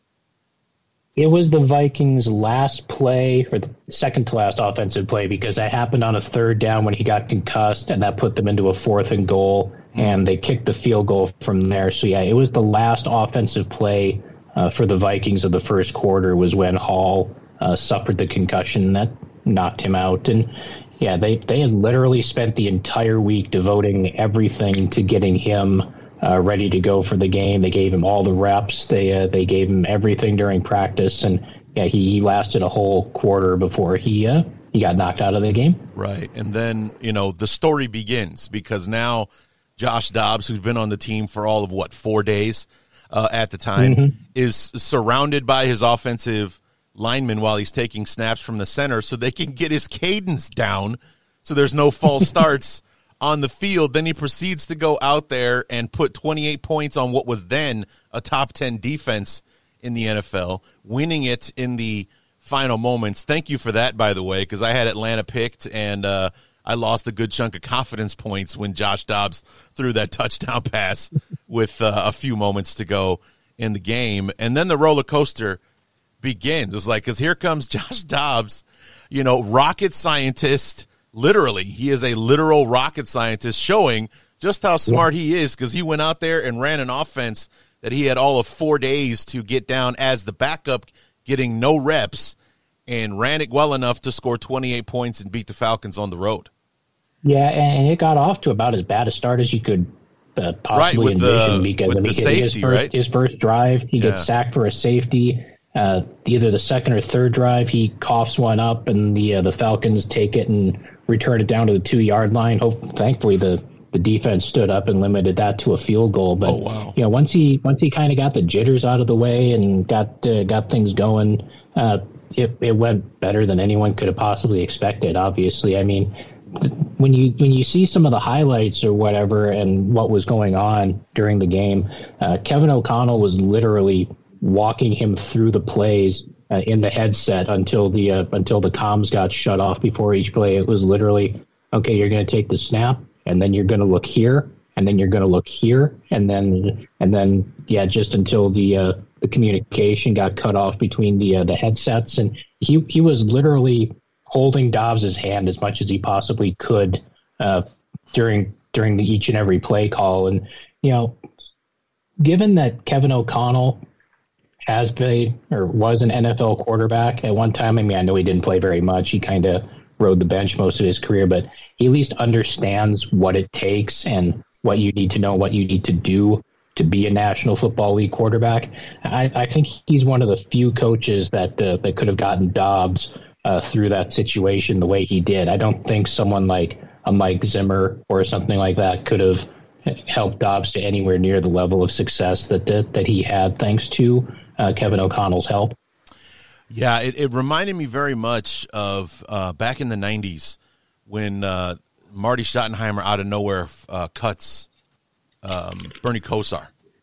It was the Vikings' last play, or the second to last offensive play, because that happened on a third down when he got concussed, and that put them into a fourth and goal, mm-hmm. and they kicked the field goal from there. So, yeah, it was the last offensive play Uh, for the Vikings of the first quarter was when Hall uh, suffered the concussion that knocked him out. And, yeah, they, they had literally spent the entire week devoting everything to getting him uh, ready to go for the game. They gave him all the reps. They uh, they gave him everything during practice. And, yeah, he, he lasted a whole quarter before he uh, he got knocked out of the game. Right. And then, you know, the story begins, because now Josh Dobbs, who's been on the team for all of, what, four days, Uh, at the time, mm-hmm. is surrounded by his offensive linemen while he's taking snaps from the center so they can get his cadence down so there's no false starts on the field. Then he proceeds to go out there and put twenty-eight points on what was then a top ten defense in the N F L, winning it in the final moments. Thank you for that, by the way, because I had Atlanta picked, and uh, I lost a good chunk of confidence points when Josh Dobbs threw that touchdown pass with uh, a few moments to go in the game. And then the roller coaster begins. It's like, because here comes Josh Dobbs, you know, rocket scientist. Literally, he is a literal rocket scientist, showing just how smart he is, because he went out there and ran an offense that he had all of four days to get down as the backup, getting no reps, and ran it well enough to score twenty-eight points and beat the Falcons on the road. Yeah, and it got off to about as bad a start as you could uh, possibly right, envision, the, because I mean, safety, his, first, right? his first drive, he yeah. gets sacked for a safety. Uh, either the second or third drive, he coughs one up, and the uh, the Falcons take it and return it down to the two-yard line. Hope, thankfully, the, the defense stood up and limited that to a field goal. But oh, wow. you know, once he once he kind of got the jitters out of the way and got uh, got things going, uh, it it went better than anyone could have possibly expected. Obviously, I mean, when you when you see some of the highlights or whatever and what was going on during the game, uh, Kevin O'Connell was literally walking him through the plays uh, in the headset until the uh, until the comms got shut off before each play. It was literally, okay, you're going to take the snap, and then you're going to look here, and then you're going to look here, and then and then yeah, just until the uh, the communication got cut off between the uh, the headsets, and he he was literally holding Dobbs's hand as much as he possibly could uh, during during the each and every play call. And you know, given that Kevin O'Connell has played or was an N F L quarterback at one time. I mean, I know he didn't play very much. He kind of rode the bench most of his career, but he at least understands what it takes and what you need to know, what you need to do to be a National Football League quarterback. I, I think he's one of the few coaches that uh, that could have gotten Dobbs uh, through that situation the way he did. I don't think someone like a Mike Zimmer or something like that could have helped Dobbs to anywhere near the level of success that that, that he had, thanks to Uh, Kevin O'Connell's help. Yeah, it, it reminded me very much of uh, back in the nineties when uh, Marty Schottenheimer out of nowhere uh, cuts um, Bernie Kosar.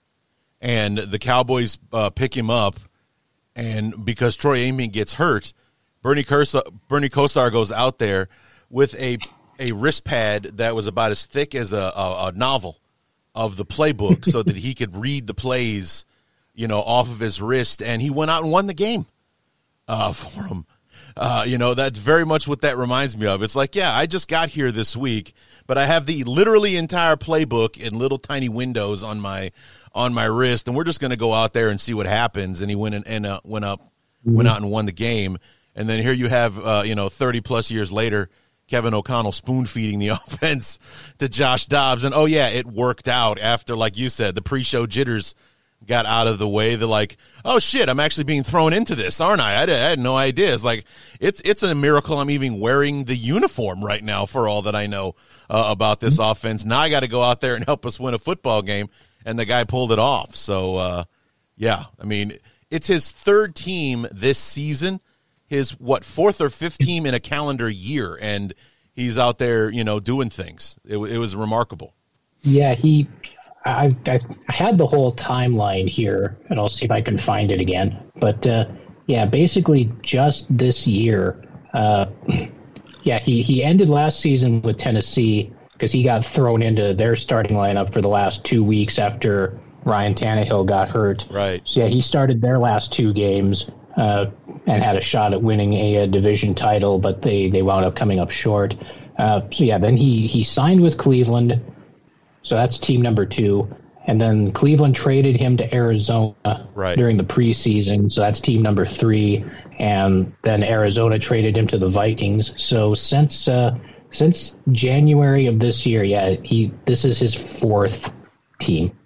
And the Cowboys uh, pick him up, and because Troy Aikman gets hurt, Bernie Kosar, Bernie Kosar goes out there with a, a wrist pad that was about as thick as a, a, a novel of the playbook so that he could read the plays, you know, off of his wrist, and he went out and won the game uh, for him. Uh, you know, that's very much what that reminds me of. It's like, yeah, I just got here this week, but I have the literally entire playbook in little tiny windows on my on my wrist, and we're just going to go out there and see what happens. And he went and, and uh, went up, mm-hmm. went out and won the game. And then here you have, uh, you know, thirty plus years later, Kevin O'Connell spoon feeding the offense to Josh Dobbs, and oh yeah, it worked out after, like you said, the pre-show jitters got out of the way. They're like, oh shit, I'm actually being thrown into this, aren't I? I, did, I had no idea. It's like, it's it's a miracle I'm even wearing the uniform right now for all that I know uh, about this mm-hmm. offense. Now I got to go out there and help us win a football game, and the guy pulled it off. So, uh, yeah, I mean, it's his third team this season, his, what, fourth or fifth team in a calendar year, and he's out there, you know, doing things. It, it was remarkable. Yeah, he... I, I had the whole timeline here, and I'll see if I can find it again. But, uh, yeah, basically just this year, uh, yeah, he, he ended last season with Tennessee because he got thrown into their starting lineup for the last two weeks after Ryan Tannehill got hurt. Right. So, yeah, he started their last two games uh, and had a shot at winning a, a division title, but they, they wound up coming up short. Uh, so, yeah, then he, he signed with Cleveland. So that's team number two. And then Cleveland traded him to Arizona right. during the preseason. So that's team number three. And then Arizona traded him to the Vikings. So since uh, since January of this year, yeah, he this is his fourth team.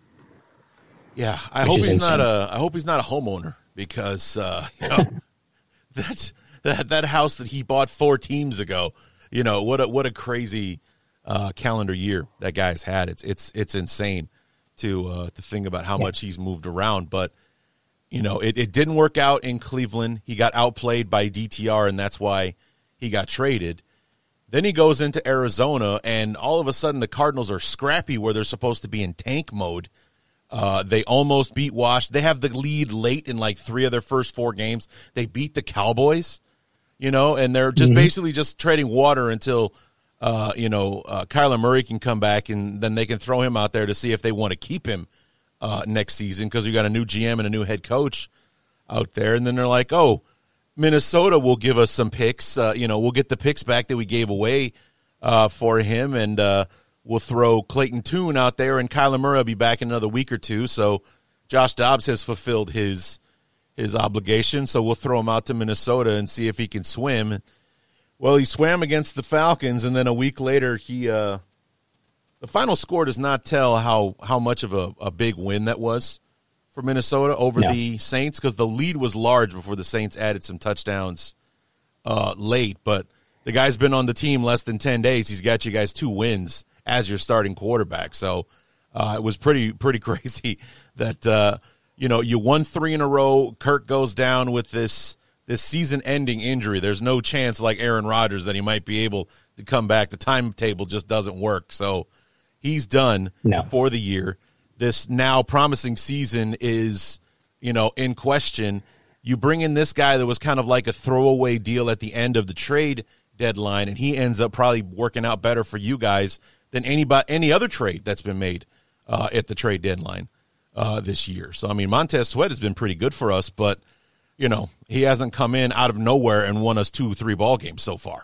Yeah, I hope he's insane. not a I hope he's not a homeowner, because uh, you know that's that that house that he bought four teams ago. You know, what a what a crazy Uh, calendar year that guy's had. It's it's it's insane to uh, to think about how yeah. much he's moved around. But you know, it, it didn't work out in Cleveland. He got outplayed by D T R, and that's why he got traded. Then he goes into Arizona, and all of a sudden the Cardinals are scrappy where they're supposed to be in tank mode. Uh, they almost beat Wash. They have the lead late in like three of their first four games. They beat the Cowboys, you know, and they're just mm-hmm. basically just treading water until, uh, you know, uh, Kyler Murray can come back, and then they can throw him out there to see if they want to keep him uh, next season because we got a new G M and a new head coach out there. And then they're like, oh, Minnesota will give us some picks. Uh, you know, we'll get the picks back that we gave away uh, for him, and uh, we'll throw Clayton Tune out there, and Kyler Murray will be back in another week or two. So Josh Dobbs has fulfilled his his obligation, so we'll throw him out to Minnesota and see if he can swim. Well, he swam against the Falcons, and then a week later, he uh, the final score does not tell how, how much of a, a big win that was for Minnesota over no. the Saints, because the lead was large before the Saints added some touchdowns uh, late. But the guy's been on the team less than ten days. He's got you guys two wins as your starting quarterback. So uh, it was pretty pretty crazy that, uh, you know, you won three in a row. Kirk goes down with this this season-ending injury. There's no chance, like Aaron Rodgers, that he might be able to come back. The timetable just doesn't work. So he's done no. for the year. This now promising season is, you know, in question. You bring in this guy that was kind of like a throwaway deal at the end of the trade deadline, and he ends up probably working out better for you guys than anybody, any other trade that's been made uh, at the trade deadline uh, this year. So, I mean, Montez Sweat has been pretty good for us, but, you know, he hasn't come in out of nowhere and won us two, three ball games so far.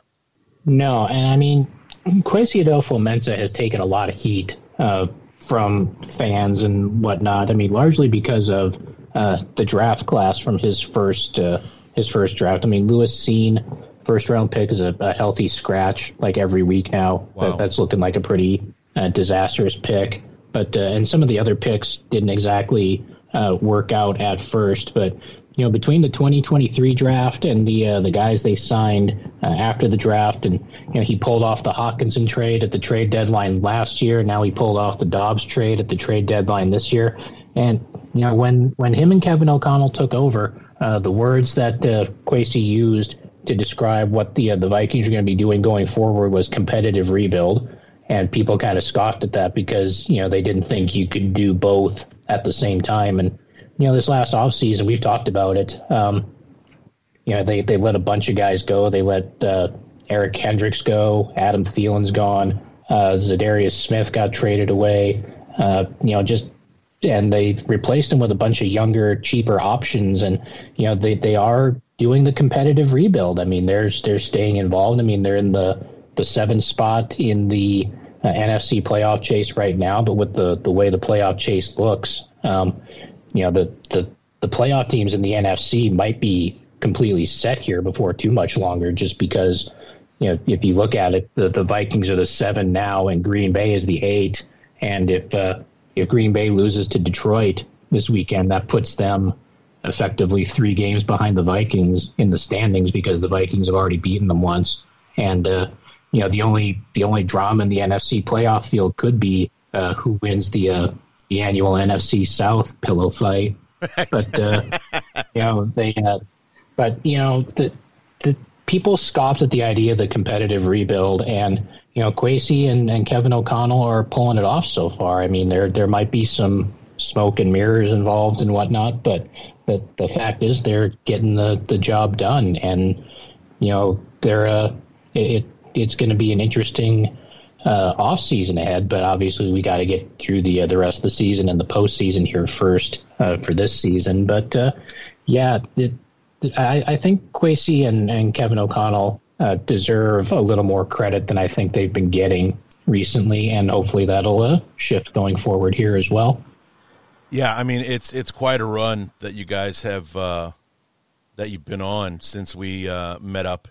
No, and I mean, Kwesi Adofo-Mensah has taken a lot of heat uh, from fans and whatnot. I mean, largely because of uh, the draft class from his first uh, his first draft. I mean, Lewis Cine, first round pick, is a, a healthy scratch like every week now. Wow. That, that's looking like a pretty uh, disastrous pick. But uh, and some of the other picks didn't exactly uh, work out at first. But you know, between the twenty twenty-three draft and the uh, the guys they signed uh, after the draft, and you know, he pulled off the Hawkinson trade at the trade deadline last year. Now he pulled off the Dobbs trade at the trade deadline this year. And you know, when when him and Kevin O'Connell took over, uh, the words that uh, Kwesi used to describe what the uh, the Vikings are going to be doing going forward was competitive rebuild. And people kind of scoffed at that because, you know, they didn't think you could do both at the same time. And, you know, this last offseason, we've talked about it. Um, you know, they, they let a bunch of guys go. They let uh, Eric Hendricks go. Adam Thielen's gone. Uh, Zadarius Smith got traded away. Uh, you know, just and they replaced him with a bunch of younger, cheaper options. And, you know, they, they are doing the competitive rebuild. I mean, they're, they're staying involved. I mean, they're in the the seventh spot in the uh, N F C playoff chase right now, but with the, the way the playoff chase looks, um, you know, the, the, the playoff teams in the N F C might be completely set here before too much longer, just because, you know, if you look at it, the, the Vikings are the seven now and Green Bay is the eight. And if, uh, if Green Bay loses to Detroit this weekend, that puts them effectively three games behind the Vikings in the standings because the Vikings have already beaten them once. And, uh, You know, the only the only drama in the N F C playoff field could be uh, who wins the uh, the annual N F C South pillow fight. Right. But uh, you know they, uh, but you know the the people scoffed at the idea of the competitive rebuild, and you know Kwesi and, and Kevin O'Connell are pulling it off so far. I mean, there there might be some smoke and mirrors involved and whatnot, but the the fact is they're getting the, the job done, and you know they're uh, it. It's going to be an interesting uh, off season ahead, but obviously we got to get through the uh, the rest of the season and the postseason here first uh, for this season. But uh, yeah, it, I, I think Kwesi and, and Kevin O'Connell uh, deserve a little more credit than I think they've been getting recently, and hopefully that'll uh, shift going forward here as well. Yeah, I mean it's it's quite a run that you guys have uh, that you've been on since we uh, met up.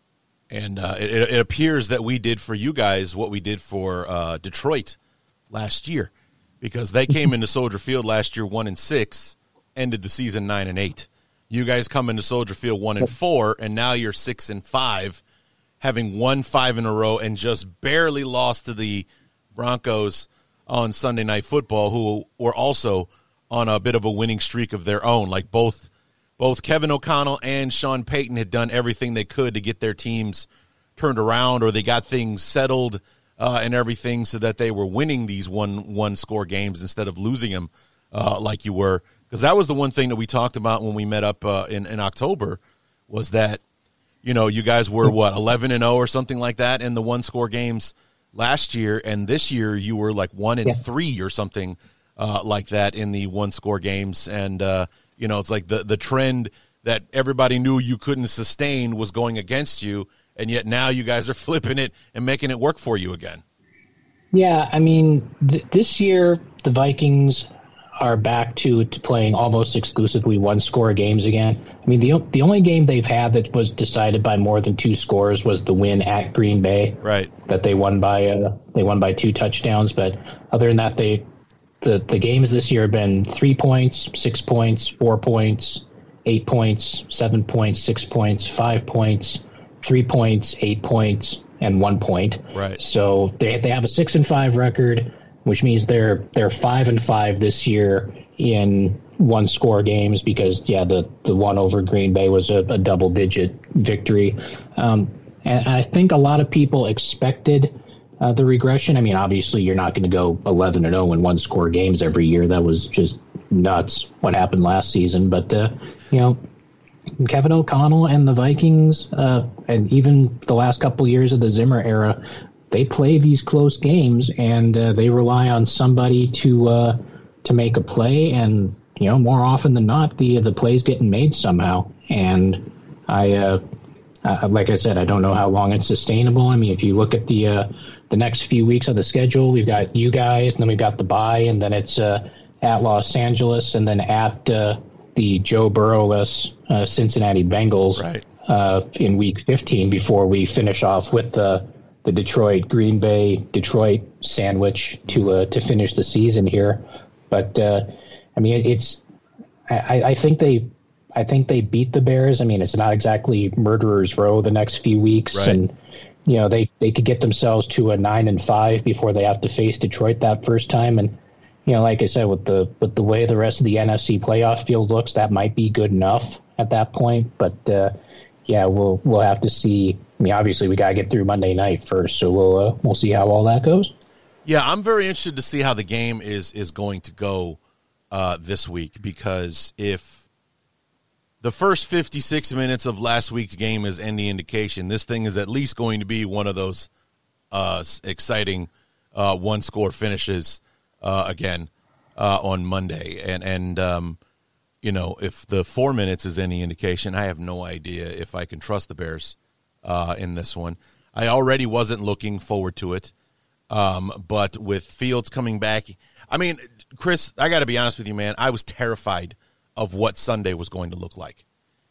And uh, it, it appears that we did for you guys what we did for uh, Detroit last year, because they came into Soldier Field last year one and six, ended the season nine and eight. You guys come into Soldier Field one and four, and now you're six and five, having won five in a row and just barely lost to the Broncos on Sunday Night Football, who were also on a bit of a winning streak of their own. Like both. Both Kevin O'Connell and Sean Payton had done everything they could to get their teams turned around or they got things settled uh, and everything so that they were winning these one one score games instead of losing them uh, like you were. Because that was the one thing that we talked about when we met up uh, in, in October was that, you know, you guys were, what, eleven and oh or something like that in the one-score games last year, and this year you were like one and three or something uh, like that in the one-score games. And, uh, you know, it's like the, the trend that everybody knew you couldn't sustain was going against you, and yet now you guys are flipping it and making it work for you again. Yeah, I mean, th- this year the Vikings are back to, to playing almost exclusively one-score games again. I mean, the the only game they've had that was decided by more than two scores was the win at Green Bay. Right. That they won by uh, they won by two touchdowns. But other than that, they the the games this year have been three points, six points, four points, eight points, seven points, six points, five points, three points, eight points, and one point. Right. So they they have a six and five record, which means they're they're five and five this year in one score games because yeah the, the one over Green Bay was a, a double digit victory, um, and I think a lot of people expected uh, the regression. I mean, obviously you're not going to go eleven and oh in one score games every year. That was just nuts what happened last season. But uh, you know, Kevin O'Connell and the Vikings, uh, and even the last couple years of the Zimmer era, they play these close games, and uh, they rely on somebody to uh, to make a play. And you know, more often than not, the the play's getting made somehow. And I, uh, uh, like I said, I don't know how long it's sustainable. I mean, if you look at the uh, the next few weeks of the schedule, we've got you guys, and then we've got the bye, and then it's uh, at Los Angeles, and then at uh, the Joe Burrow-less uh, Cincinnati Bengals right. uh, in Week fifteen before we finish off with the. the Detroit Green Bay Detroit sandwich to uh, to finish the season here. But uh, I mean, it's I, I think they I think they beat the Bears. I mean, it's not exactly murderer's row the next few weeks, right. and you know they, they could get themselves to a nine and five before they have to face Detroit that first time. And you know, like I said, with the with the way the rest of the N F C playoff field looks, that might be good enough at that point. But uh, yeah, we'll we'll have to see. I mean, obviously, we got to get through Monday night first, so we'll uh, we'll see how all that goes. Yeah, I'm very interested to see how the game is is going to go uh, this week, because if the first fifty-six minutes of last week's game is any indication, this thing is at least going to be one of those uh, exciting uh, one-score finishes uh, again uh, on Monday. And, and um, you know, if the four minutes is any indication, I have no idea if I can trust the Bears Uh, in this one. I already wasn't looking forward to it, um, but with Fields coming back, I mean, Chris, I got to be honest with you, man, I was terrified of what Sunday was going to look like,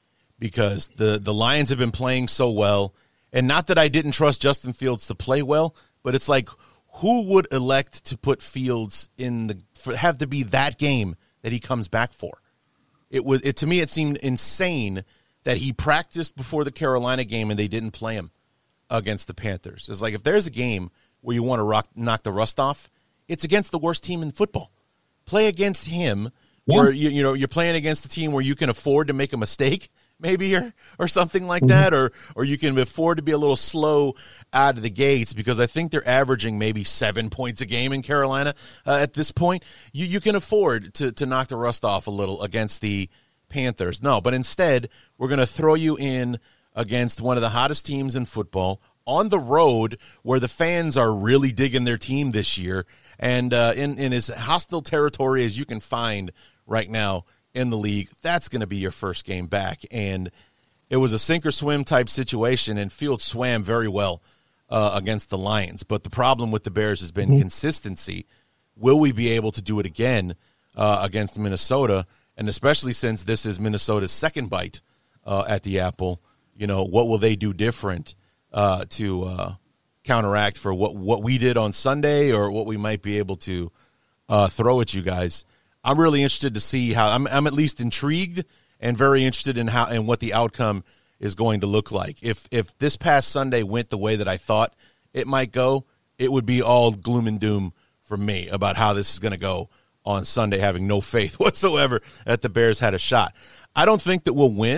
because the, the Lions have been playing so well, and not that I didn't trust Justin Fields to play well, but it's like, who would elect to put Fields in the, for, have to be that game that he comes back for? It was, it, to me, it seemed insane that he practiced before the Carolina game and they didn't play him against the Panthers. It's like, if there's a game where you want to rock, knock the rust off, it's against the worst team in football. Play against him, yeah. where you you know you're playing against a team where you can afford to make a mistake, maybe, or or something like mm-hmm. that, or or you can afford to be a little slow out of the gates, because I think they're averaging maybe seven points a game in Carolina uh, at this point. You you can afford to to knock the rust off a little against the Panthers. No, but instead, we're going to throw you in against one of the hottest teams in football on the road, where the fans are really digging their team this year, and uh, in, in as hostile territory as you can find right now in the league. That's going to be your first game back. And it was a sink or swim type situation, and Fields swam very well uh, against the Lions. But the problem with the Bears has been mm-hmm. consistency. Will we be able to do it again uh, against Minnesota? And especially since this is Minnesota's second bite uh, at the apple, you know, what will they do different uh, to uh, counteract for what, what we did on Sunday, or what we might be able to uh, throw at you guys? I'm really interested to see how. I'm, I'm at least intrigued and very interested in how and what the outcome is going to look like. If if this past Sunday went the way that I thought it might go, it would be all gloom and doom for me about how this is going to go on Sunday, having no faith whatsoever that the Bears had a shot. I don't think that we'll win.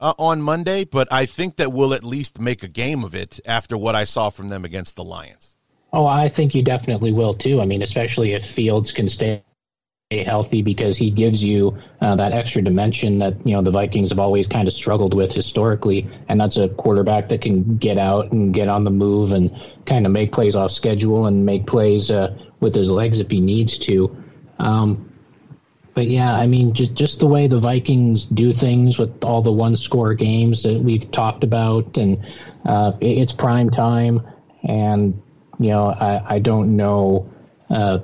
uh, on Monday, but I think that we'll at least make a game of it after what I saw from them against the Lions. Oh, I think you definitely will too. I mean, especially if Fields can stay healthy, because he gives you uh, that extra dimension that, you know, the Vikings have always kind of struggled with historically, and that's a quarterback that can get out and get on the move and kind of make plays off schedule and make plays uh, with his legs if he needs to. Um, but yeah, I mean, just just the way the Vikings do things with all the one score games that we've talked about, and uh, it, it's prime time, and you know, I, I don't know. Uh,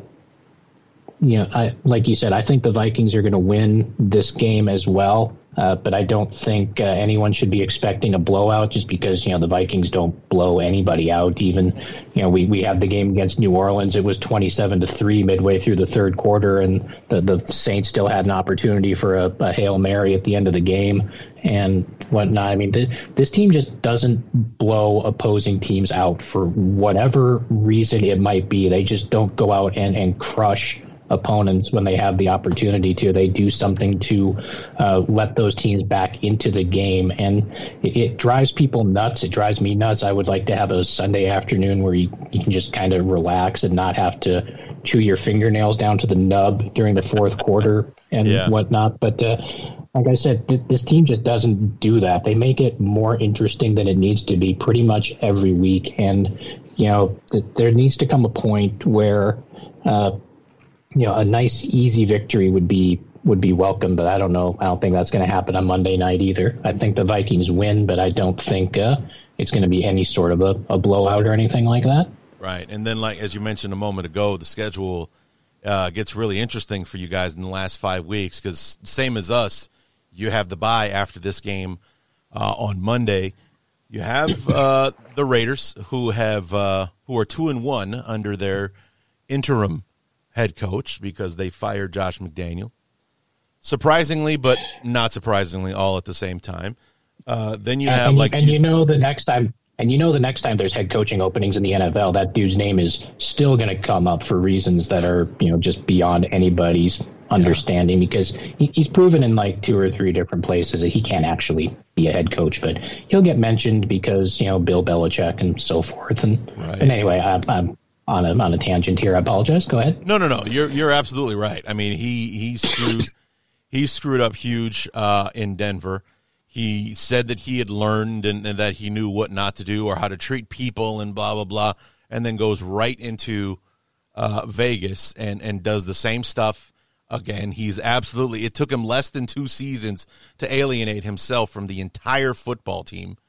You know, I, like you said, I think the Vikings are going to win this game as well, uh, but I don't think uh, anyone should be expecting a blowout just because, you know, the Vikings don't blow anybody out. Even, you know, we, we had the game against New Orleans. It was twenty-seven to three midway through the third quarter, and the, the Saints still had an opportunity for a, a Hail Mary at the end of the game and whatnot. I mean, th- this team just doesn't blow opposing teams out for whatever reason it might be. They just don't go out and, and crush opponents when they have the opportunity to. They do something to uh, let those teams back into the game, and it, it drives people nuts. It drives me nuts. I would like to have a Sunday afternoon where you, you can just kind of relax and not have to chew your fingernails down to the nub during the fourth quarter and yeah. whatnot. But uh, like I said, th- this team just doesn't do that. They make it more interesting than it needs to be pretty much every week. And, you know, th- there needs to come a point where uh, you know, a nice, easy victory would be would be welcome, but I don't know. I don't think that's going to happen on Monday night either. I think the Vikings win, but I don't think uh, it's going to be any sort of a, a blowout or anything like that. Right, and then, like as you mentioned a moment ago, the schedule uh, gets really interesting for you guys in the last five weeks because same as us, you have the bye after this game uh, on Monday. You have uh, the Raiders, who have uh, who are two and one under their interim head coach because they fired Josh McDaniel. Surprisingly, but not surprisingly, all at the same time. Uh, then you have and, like, and you know the next time, and you know the next time there's head coaching openings in the N F L, that dude's name is still going to come up for reasons that are, you know, just beyond anybody's understanding, yeah. because he, he's proven in like two or three different places that he can't actually be a head coach, but he'll get mentioned because, you know, Bill Belichick and so forth. And, right. and anyway, I, I'm. On a on a tangent here. I apologize. Go ahead. No, no, no. You're you're absolutely right. I mean, he he screwed he screwed up huge uh, in Denver. He said that he had learned and, and that he knew what not to do or how to treat people and blah blah blah, and then goes right into uh, Vegas and and does the same stuff again. He's absolutely. It took him less than two seasons to alienate himself from the entire football team,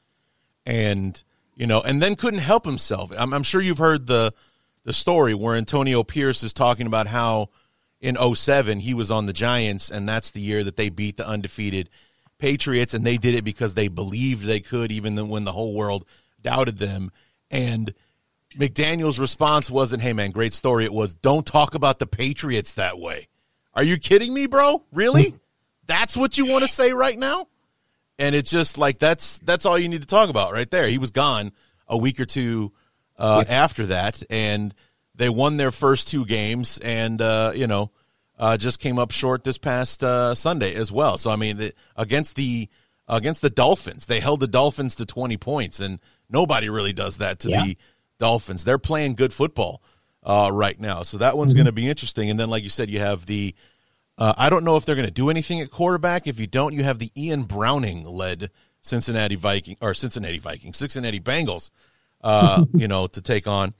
and you know, and then couldn't help himself. I'm, I'm sure you've heard the. The story where Antonio Pierce is talking about how in oh seven he was on the Giants, and that's the year that they beat the undefeated Patriots, and they did it because they believed they could, even when the whole world doubted them. And McDaniel's response wasn't, hey, man, great story. It was, don't talk about the Patriots that way. Are you kidding me, bro? Really? That's what you want to say right now? And it's just like that's that's all you need to talk about right there. He was gone a week or two Uh, yeah. after that, and they won their first two games, and uh, you know, uh, just came up short this past uh, Sunday as well. So I mean, the, against the against the Dolphins, they held the Dolphins to twenty points, and nobody really does that to yeah. the Dolphins. They're playing good football uh, right now, so that one's mm-hmm. going to be interesting. And then, like you said, you have the uh, I don't know if they're going to do anything at quarterback. If you don't, you have the Ian Browning led Cincinnati Viking or Cincinnati Vikings, Cincinnati Bengals. Uh, you know, to take on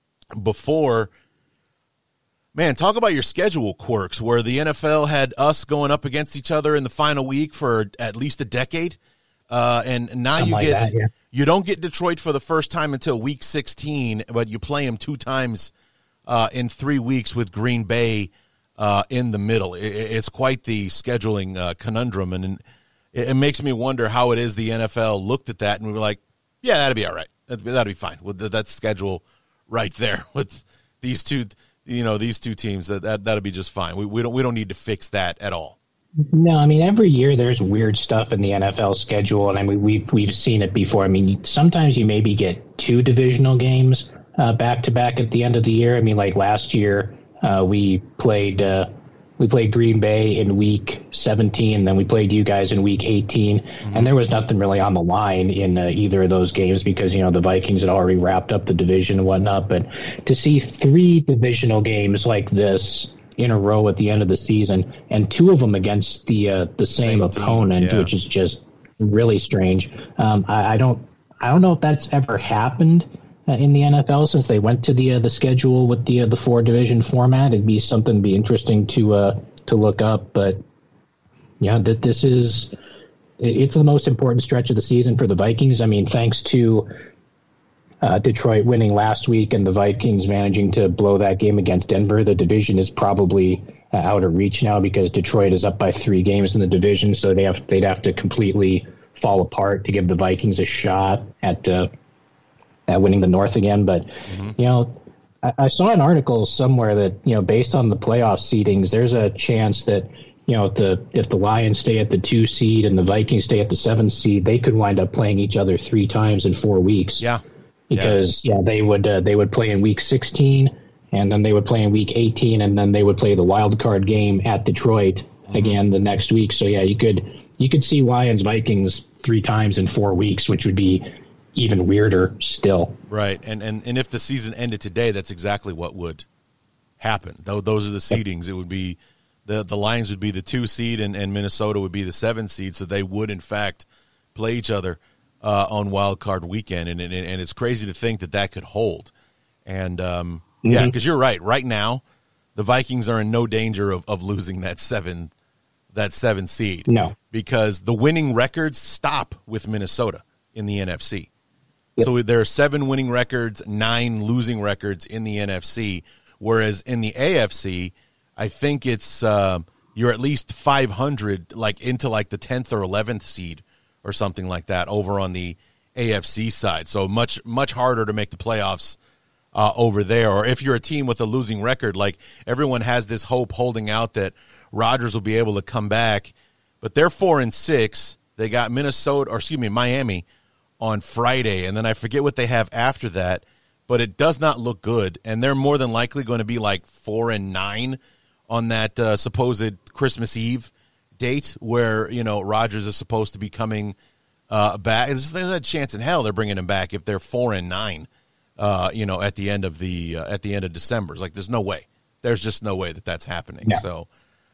before, man, talk about your schedule quirks where the N F L had us going up against each other in the final week for at least a decade. Uh, and now Something you get, like that, yeah. you don't get Detroit for the first time until week sixteen, but you play them two times uh, in three weeks with Green Bay uh, in the middle. It, it's quite the scheduling uh, conundrum. And it, it makes me wonder how it is the N F L looked at that and we were like, yeah, that'd be all right. That'd be, that'd be fine with that schedule right there with these two, you know, these two teams. That that that'd be just fine. We we don't we don't need to fix that at all. No, I mean every year there's weird stuff in the N F L schedule, and I mean we've we've seen it before. I mean sometimes you maybe get two divisional games uh, back to back at the end of the year. I mean like last year uh, we played uh, we played Green Bay in week seventeen, then we played you guys in week eighteen, mm-hmm. and there was nothing really on the line in uh, either of those games because, you know, the Vikings had already wrapped up the division and whatnot. But to see three divisional games like this in a row at the end of the season, and two of them against the uh, the same, same opponent, yeah. which is just really strange. Um, I, I don't I don't know if that's ever happened uh, in the N F L since they went to the uh, the schedule with the uh, the four division format. It'd be something to be interesting to uh, to look up. But yeah, that this is it's the most important stretch of the season for the Vikings. I mean, thanks to uh, Detroit winning last week and the Vikings managing to blow that game against Denver, the division is probably uh, out of reach now because Detroit is up by three games in the division, so they have they'd have to completely fall apart to give the Vikings a shot at uh, at winning the North again. But mm-hmm. you know, I, I saw an article somewhere that, you know, based on the playoff seedings, there's a chance that, you know, if the if the Lions stay at the two seed and the Vikings stay at the seven seed, they could wind up playing each other three times in four weeks. Yeah, because yeah, yeah they would uh, they would play in week sixteen, and then they would play in week eighteen, and then they would play the wild card game at Detroit mm-hmm. again the next week. So yeah, you could you could see Lions Vikings three times in four weeks, which would be even weirder still. Right, and and and if the season ended today, that's exactly what would happen. Though those are the seedings, yep. It would be. The the Lions would be the two seed and, and Minnesota would be the seven seed, so they would, in fact, play each other uh, on Wild Card Weekend, and, and and it's crazy to think that that could hold. And, um, mm-hmm. yeah, because you're right. Right now, the Vikings are in no danger of, of losing that seven that seven seed. No. Because the winning records stop with Minnesota in the N F C. Yep. So there are seven winning records, nine losing records in the N F C, whereas in the A F C – I think it's uh, you're at least five hundred, like into like the tenth or eleventh seed or something like that over on the A F C side. So much, much harder to make the playoffs uh, over there. Or if you're a team with a losing record, like everyone has this hope holding out that Rodgers will be able to come back. But they're four and six. They got Minnesota, or excuse me, Miami on Friday. And then I forget what they have after that. But it does not look good. And they're more than likely going to be like four and nine on that uh, supposed Christmas Eve date where, you know, Rodgers is supposed to be coming uh, back. There's a chance in hell they're bringing him back if they're four and nine, uh, you know, at the end of the uh, at the end of December. It's like there's no way. There's just no way that that's happening. Yeah. So,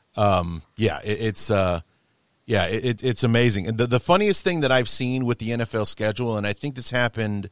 um, yeah, it, it's uh, yeah, it, it's amazing. And the, the funniest thing that I've seen with the N F L schedule, and I think this happened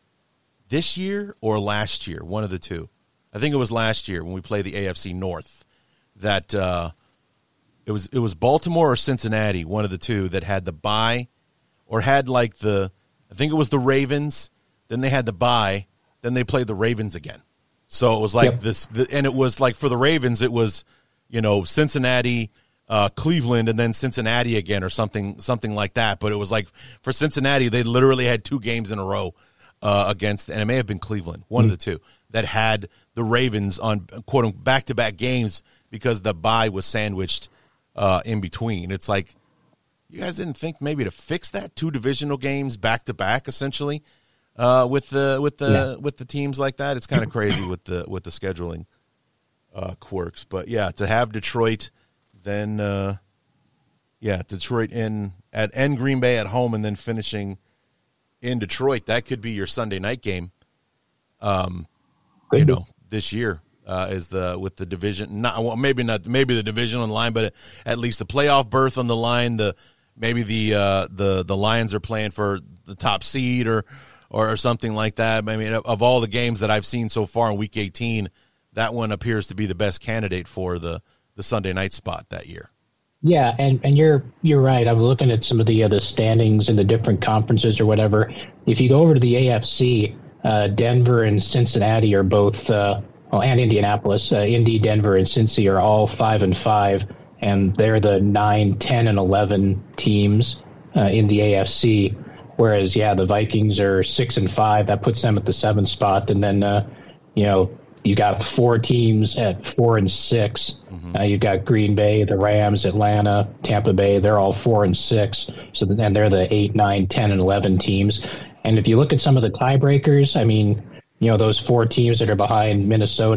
this year or last year, one of the two. I think it was last year when we played the A F C North. That uh, it was it was Baltimore or Cincinnati, one of the two, that had the bye, or had like the I think it was the Ravens. Then they had the bye. Then they played the Ravens again. So it was like yep. this, the, and it was like for the Ravens, it was, you know, Cincinnati, uh, Cleveland, and then Cincinnati again, or something something like that. But it was like for Cincinnati, they literally had two games in a row uh, against, and it may have been Cleveland, one mm-hmm. of the two, that had the Ravens on quote unquote back to back games. Because the bye was sandwiched uh, in between. It's like, you guys didn't think maybe to fix that? Two divisional games back to back, essentially, uh, with the with the yeah. with the teams like that. It's kind of crazy with the with the scheduling uh, quirks. But yeah, to have Detroit, then uh, yeah, Detroit in at and Green Bay at home, and then finishing in Detroit, that could be your Sunday night game. Um, you know, this year. Uh, is the with the division not well, maybe not maybe the division on the line, but at least the playoff berth on the line. The maybe the uh, the the Lions are playing for the top seed or or something like that. I mean, of, of all the games that I've seen so far in Week eighteen, that one appears to be the best candidate for the, the Sunday night spot that year. Yeah, and, and you're you're right. I'm looking at some of the other standings in the different conferences or whatever. If you go over to the A F C, uh, Denver and Cincinnati are both. Uh, Oh, and Indianapolis, uh, Indy, Denver, and Cincy are all five and five, and they're the nine, ten, and eleven teams uh, in the A F C. Whereas, yeah, the Vikings are six and five. That puts them at the seventh spot, and then uh, you know you got four teams at four and six. Mm-hmm. Uh, you've got Green Bay, the Rams, Atlanta, Tampa Bay. They're all four and six. So then they're the eight, nine, ten, and eleven teams. And if you look at some of the tiebreakers, I mean. You know, those four teams that are behind Minnesota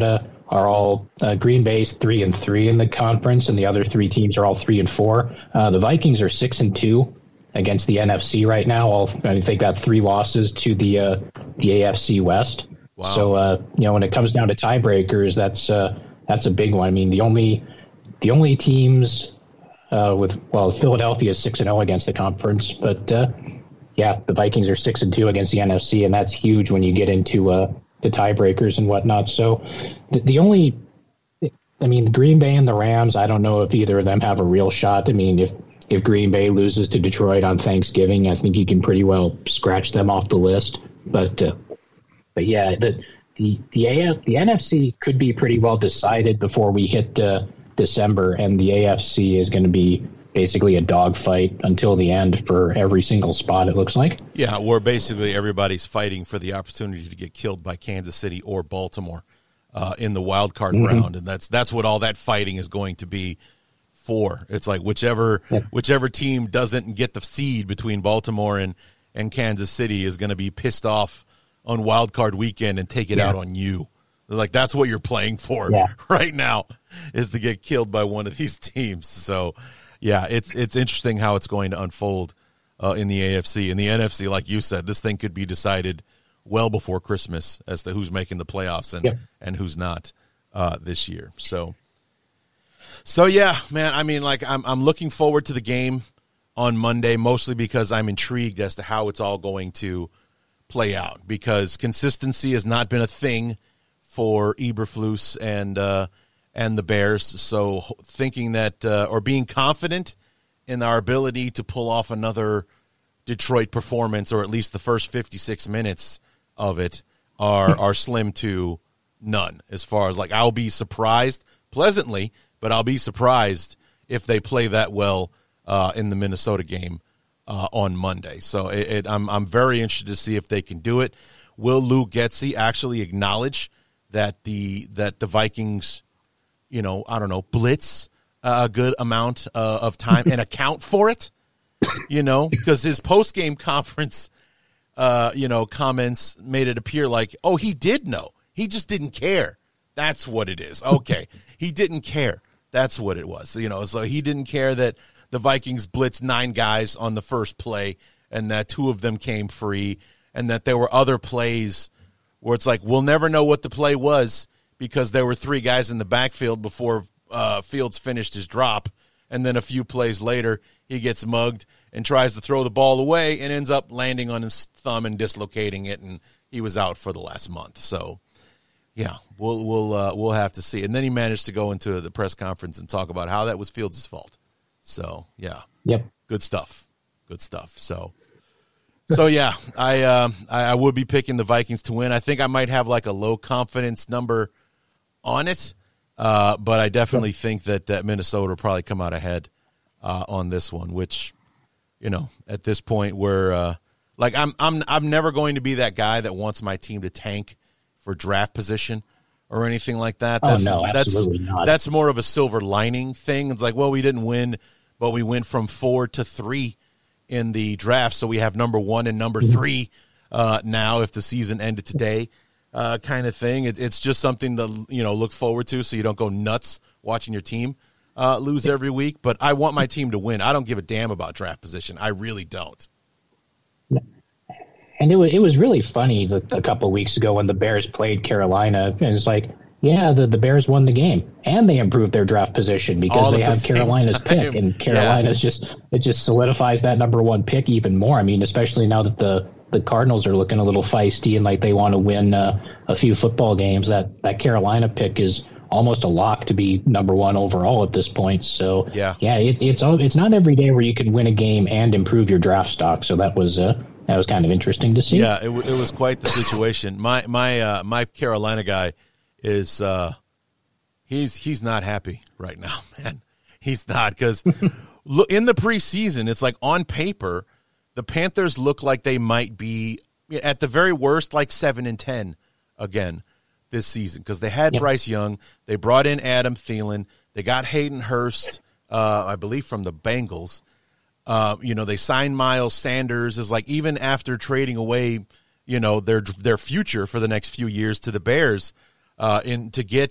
are all uh, Green Bay's three and three in the conference, and the other three teams are all three and four. Uh, the Vikings are six and two against the N F C right now. All I mean, they got three losses to the uh, the A F C West. Wow. So uh, you know, when it comes down to tiebreakers, that's uh, that's a big one. I mean, the only the only teams uh, with well, Philadelphia is six and zero against the conference, but uh, yeah, the Vikings are six and two against the N F C, and that's huge when you get into uh, the tiebreakers and whatnot. So the, the only, I mean, Green Bay and the Rams, I don't know if either of them have a real shot. I mean, if, if Green Bay loses to Detroit on Thanksgiving, I think you can pretty well scratch them off the list. But, uh, but yeah, the, the, the, A F, the N F C could be pretty well decided before we hit uh, December, and the A F C is going to be basically a dogfight until the end for every single spot, it looks like. Yeah, where basically everybody's fighting for the opportunity to get killed by Kansas City or Baltimore uh, in the wild card mm-hmm. round, and that's that's what all that fighting is going to be for. It's like whichever yeah. whichever team doesn't get the seed between Baltimore and, and Kansas City is going to be pissed off on wild card weekend and take it yeah. out on you. Like that's what you're playing for yeah. right now, is to get killed by one of these teams. So. Yeah, it's it's interesting how it's going to unfold uh, in the A F C. In the N F C, like you said, this thing could be decided well before Christmas as to who's making the playoffs and, yep. and who's not uh, this year. So, so yeah, man. I mean, like I'm I'm looking forward to the game on Monday, mostly because I'm intrigued as to how it's all going to play out. Because consistency has not been a thing for Eberflus and. Uh, and the Bears, so thinking that uh, or being confident in our ability to pull off another Detroit performance, or at least the first fifty-six minutes of it, are are slim to none. As far as like, I'll be surprised pleasantly, but I'll be surprised if they play that well uh, in the Minnesota game uh, on Monday. So it, it, I'm I'm very interested to see if they can do it. Will Lou Getsy actually acknowledge that the that the Vikings, you know, I don't know, blitz a good amount uh, of time and account for it, you know, because his post-game conference, uh, you know, comments made it appear like, oh, he did know. He just didn't care. That's what it is. Okay. He didn't care. That's what it was. You know, so he didn't care that the Vikings blitzed nine guys on the first play and that two of them came free, and that there were other plays where it's like, we'll never know what the play was, because there were three guys in the backfield before uh, Fields finished his drop, and then a few plays later, he gets mugged and tries to throw the ball away and ends up landing on his thumb and dislocating it, and he was out for the last month. So, yeah, we'll we'll uh, we'll have to see. And then he managed to go into the press conference and talk about how that was Fields' fault. So, yeah, yep, good stuff, good stuff. So. So, yeah, I, uh, I I would be picking the Vikings to win. I think I might have like a low confidence number on it, uh, but I definitely think that, that Minnesota will probably come out ahead uh, on this one, which, you know, at this point we're uh, like I'm I'm I'm never going to be that guy that wants my team to tank for draft position or anything like that. That's, oh, no, absolutely that's, not. That's more of a silver lining thing. It's like, well, we didn't win, but we went from four to three in the draft, so we have number one and number three uh, now if the season ended today, uh, kind of thing. It, it's just something to, you know, look forward to, so you don't go nuts watching your team uh, lose every week. But I want my team to win. I don't give a damn about draft position. I really don't. And it was, it was really funny that a couple of weeks ago when the Bears played Carolina, and it's like, yeah, the, the Bears won the game, and they improved their draft position because All they the have Carolina's time. pick, and Carolina's yeah. just it just solidifies that number one pick even more. I mean, especially now that the, the Cardinals are looking a little feisty and like they want to win uh, a few football games, that, that Carolina pick is almost a lock to be number one overall at this point. So, yeah, yeah it, it's it's not every day where you can win a game and improve your draft stock, so that was uh, that was kind of interesting to see. Yeah, it, it was quite the situation. My, my, uh, my Carolina guy is uh, he's he's not happy right now, man. He's not, because look, in the preseason, it's like on paper, the Panthers look like they might be at the very worst like seven and ten again this season, because they had yep. Bryce Young, they brought in Adam Thielen, they got Hayden Hurst, uh, I believe from the Bengals. Uh, you know, they signed Miles Sanders. Is like, even after trading away, you know, their their future for the next few years to the Bears. Uh, in to get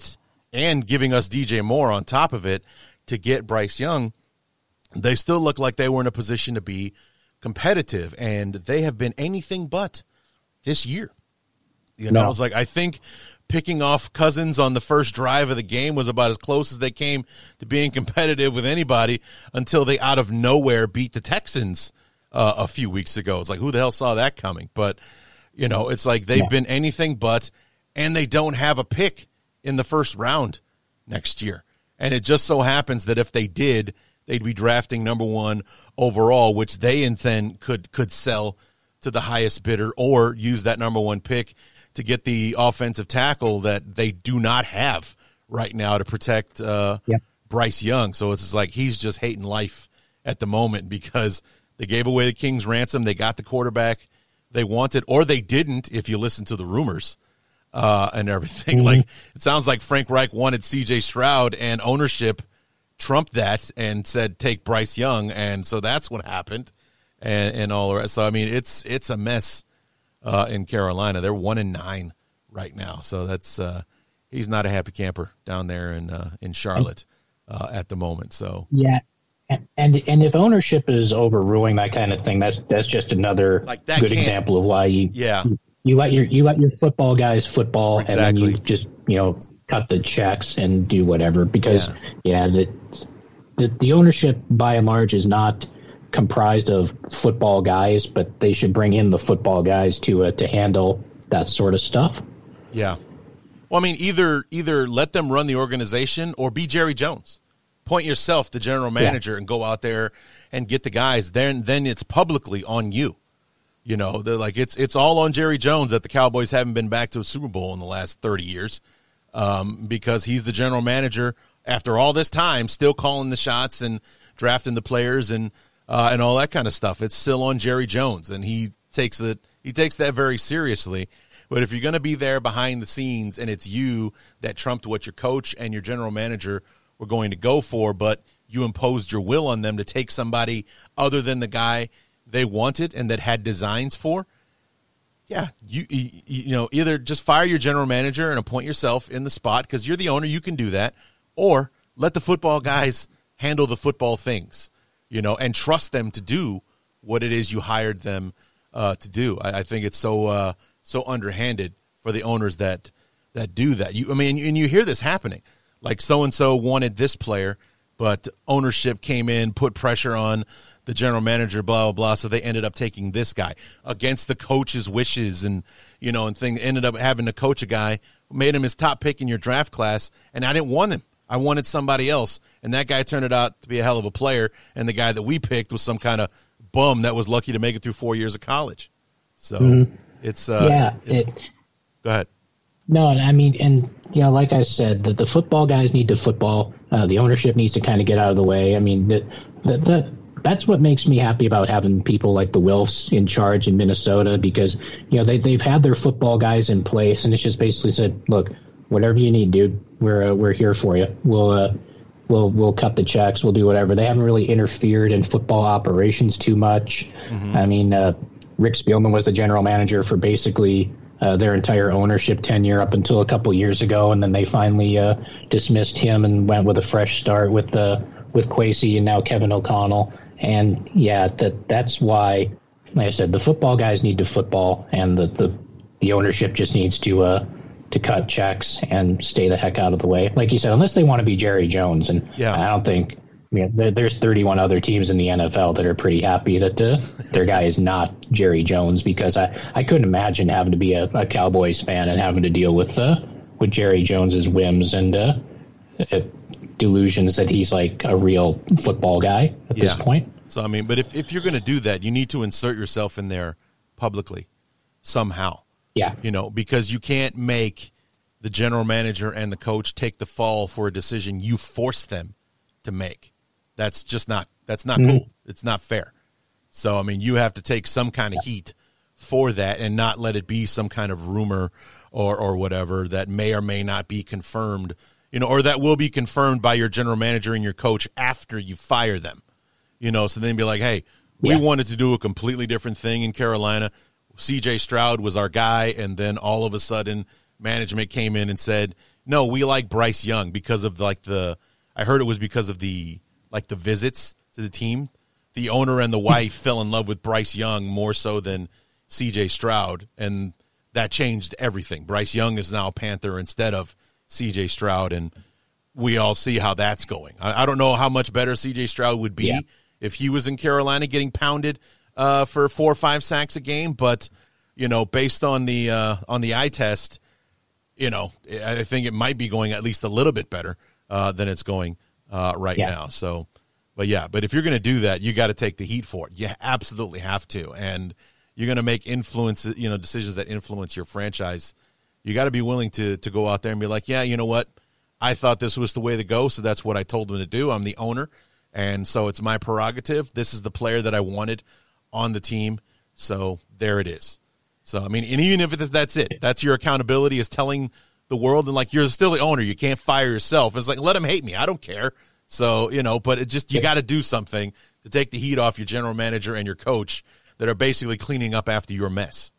and giving us D J Moore on top of it to get Bryce Young, they still look like they were in a position to be competitive, and they have been anything but this year. You know, No. it's like I think picking off Cousins on the first drive of the game was about as close as they came to being competitive with anybody until they out of nowhere beat the Texans uh, a few weeks ago. It's like, who the hell saw that coming? But, you know, it's like they've Yeah. been anything but, and they don't have a pick in the first round next year. And it just so happens that if they did, they'd be drafting number one overall, which they then could could sell to the highest bidder or use that number one pick to get the offensive tackle that they do not have right now to protect uh, Yep. Bryce Young. So it's just like he's just hating life at the moment because they gave away the King's ransom. They got the quarterback they wanted, or they didn't if you listen to the rumors uh, and everything. Mm-hmm. Like it sounds like Frank Reich wanted C J Stroud, and ownership trumped that and said, take Bryce Young. And so that's what happened. And, and all the rest. So, I mean, it's, it's a mess uh, in Carolina. They're one and nine right now. So that's, uh, he's not a happy camper down there in, uh, in Charlotte uh, at the moment. So, Yeah. And and if ownership is overruling that kind of thing, that's that's just another Like, that good can't- example of why you yeah. you let your you let your football guys football, and then you Exactly. just you know cut the checks and do whatever, because Yeah. yeah, the, the the ownership by and large is not comprised of football guys, but they should bring in the football guys to uh, to handle that sort of stuff. Yeah. Well, I mean, either either let them run the organization or be Jerry Jones. Point yourself, the general manager, and go out there and get the guys. Then then it's publicly on you. You know, they're like it's it's all on Jerry Jones that the Cowboys haven't been back to a Super Bowl in the last thirty years um, because he's the general manager after all this time, still calling the shots and drafting the players and uh, and all that kind of stuff. It's still on Jerry Jones, and he takes it he takes that very seriously. But if you're going to be there behind the scenes and it's you that trumped what your coach and your general manager were going to go for, but you imposed your will on them to take somebody other than the guy they wanted and that had designs for, yeah, you you, you know, either just fire your general manager and appoint yourself in the spot because you're the owner, you can do that, or let the football guys handle the football things, you know, and trust them to do what it is you hired them uh, to do. I, I think it's so uh, so underhanded for the owners that that do that. You, I mean, and you hear this happening. Like so-and-so wanted this player, but ownership came in, put pressure on the general manager, blah, blah, blah, so they ended up taking this guy against the coach's wishes and, you know, and thing ended up having to coach a guy, made him his top pick in your draft class, and I didn't want him. I wanted somebody else, and that guy turned out to be a hell of a player, and the guy that we picked was some kind of bum that was lucky to make it through four years of college. So mm-hmm. it's uh, – yeah, it's, it, go ahead. No, I mean, and you know, like I said, the, the football guys need to football. Uh, the ownership needs to kind of get out of the way. I mean, that that that that's what makes me happy about having people like the Wilfs in charge in Minnesota, because you know they they've had their football guys in place, and it's just basically said, look, whatever you need, dude, we're uh, we're here for you. We'll uh, we'll we'll cut the checks. We'll do whatever. They haven't really interfered in football operations too much. Mm-hmm. I mean, uh, Rick Spielman was the general manager for basically Uh, their entire ownership tenure up until a couple years ago, and then they finally uh, dismissed him and went with a fresh start with uh, with Kwesi and now Kevin O'Connell. And yeah, that that's why, like I said, the football guys need to football, and the the, the ownership just needs to uh, to cut checks and stay the heck out of the way. Like you said, unless they want to be Jerry Jones, and yeah. I don't think. I mean, there, there's thirty-one other teams in the N F L that are pretty happy that uh, their guy is not Jerry Jones, because I, I couldn't imagine having to be a, a Cowboys fan and having to deal with uh, with Jerry Jones's whims and uh, uh, delusions that he's like a real football guy at yeah. this point. So, I mean, but if, if you're going to do that, you need to insert yourself in there publicly somehow. Yeah. You know, because you can't make the general manager and the coach take the fall for a decision you force them to make. That's just not, that's not mm-hmm. cool. It's not fair. So, I mean, you have to take some kind of heat for that and not let it be some kind of rumor or, or whatever that may or may not be confirmed, you know, or that will be confirmed by your general manager and your coach after you fire them, you know, so then be like, hey, we yeah. wanted to do a completely different thing in Carolina. C J Stroud was our guy. And then all of a sudden management came in and said, no, we like Bryce Young because of like the, I heard it was because of the, like the visits to the team. The owner and the wife fell in love with Bryce Young more so than C J Stroud, and that changed everything. Bryce Young is now a Panther instead of C J Stroud, and we all see how that's going. I, I don't know how much better C J Stroud would be yeah. if he was in Carolina getting pounded uh, for four or five sacks a game, but you know, based on the uh, on the eye test, you know, I think it might be going at least a little bit better uh, than it's going uh, right yeah. now. So. But, yeah, but if you're going to do that, you got to take the heat for it. You absolutely have to. And you're going to make influence, you know, decisions that influence your franchise. You got to be willing to to go out there and be like, yeah, you know what? I thought this was the way to go, so that's what I told them to do. I'm the owner, and so it's my prerogative. This is the player that I wanted on the team, so there it is. So, I mean, and even if it's, that's it, that's your accountability is telling the world, and, like, you're still the owner. You can't fire yourself. It's like, let them hate me. I don't care. So, you know, but it just, you got to do something to take the heat off your general manager and your coach that are basically cleaning up after your mess.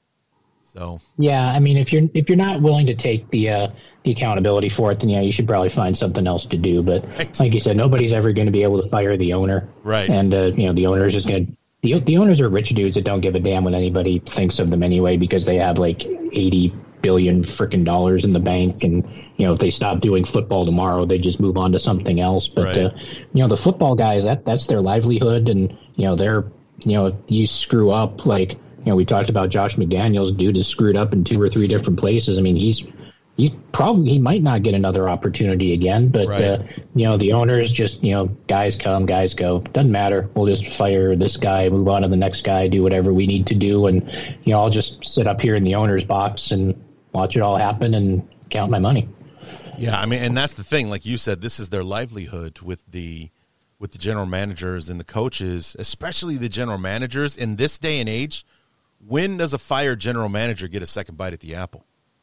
So, yeah, I mean, if you're, if you're not willing to take the, uh, the accountability for it, then yeah, you should probably find something else to do. But right. like you said, nobody's ever going to be able to fire the owner. Right. And, uh, you know, the owner is just going to, the, the owners are rich dudes that don't give a damn what anybody thinks of them anyway, because they have like eighty billion freaking dollars in the bank, and you know, if they stop doing football tomorrow, they just move on to something else. But right. uh, you know, the football guys, that that's their livelihood, and you know, they're, you know, if you screw up, like, you know, we talked about Josh McDaniels, dude is screwed up in two or three different places. I mean, he's he's probably, he might not get another opportunity again, but right. uh, you know, the owners just, you know, guys come, guys go, doesn't matter. We'll just fire this guy, move on to the next guy, do whatever we need to do, and you know, I'll just sit up here in the owner's box and watch it all happen and count my money. Yeah, I mean, and that's the thing. Like you said, this is their livelihood with the with the general managers and the coaches, especially the general managers in this day and age. When does a fired general manager get a second bite at the apple?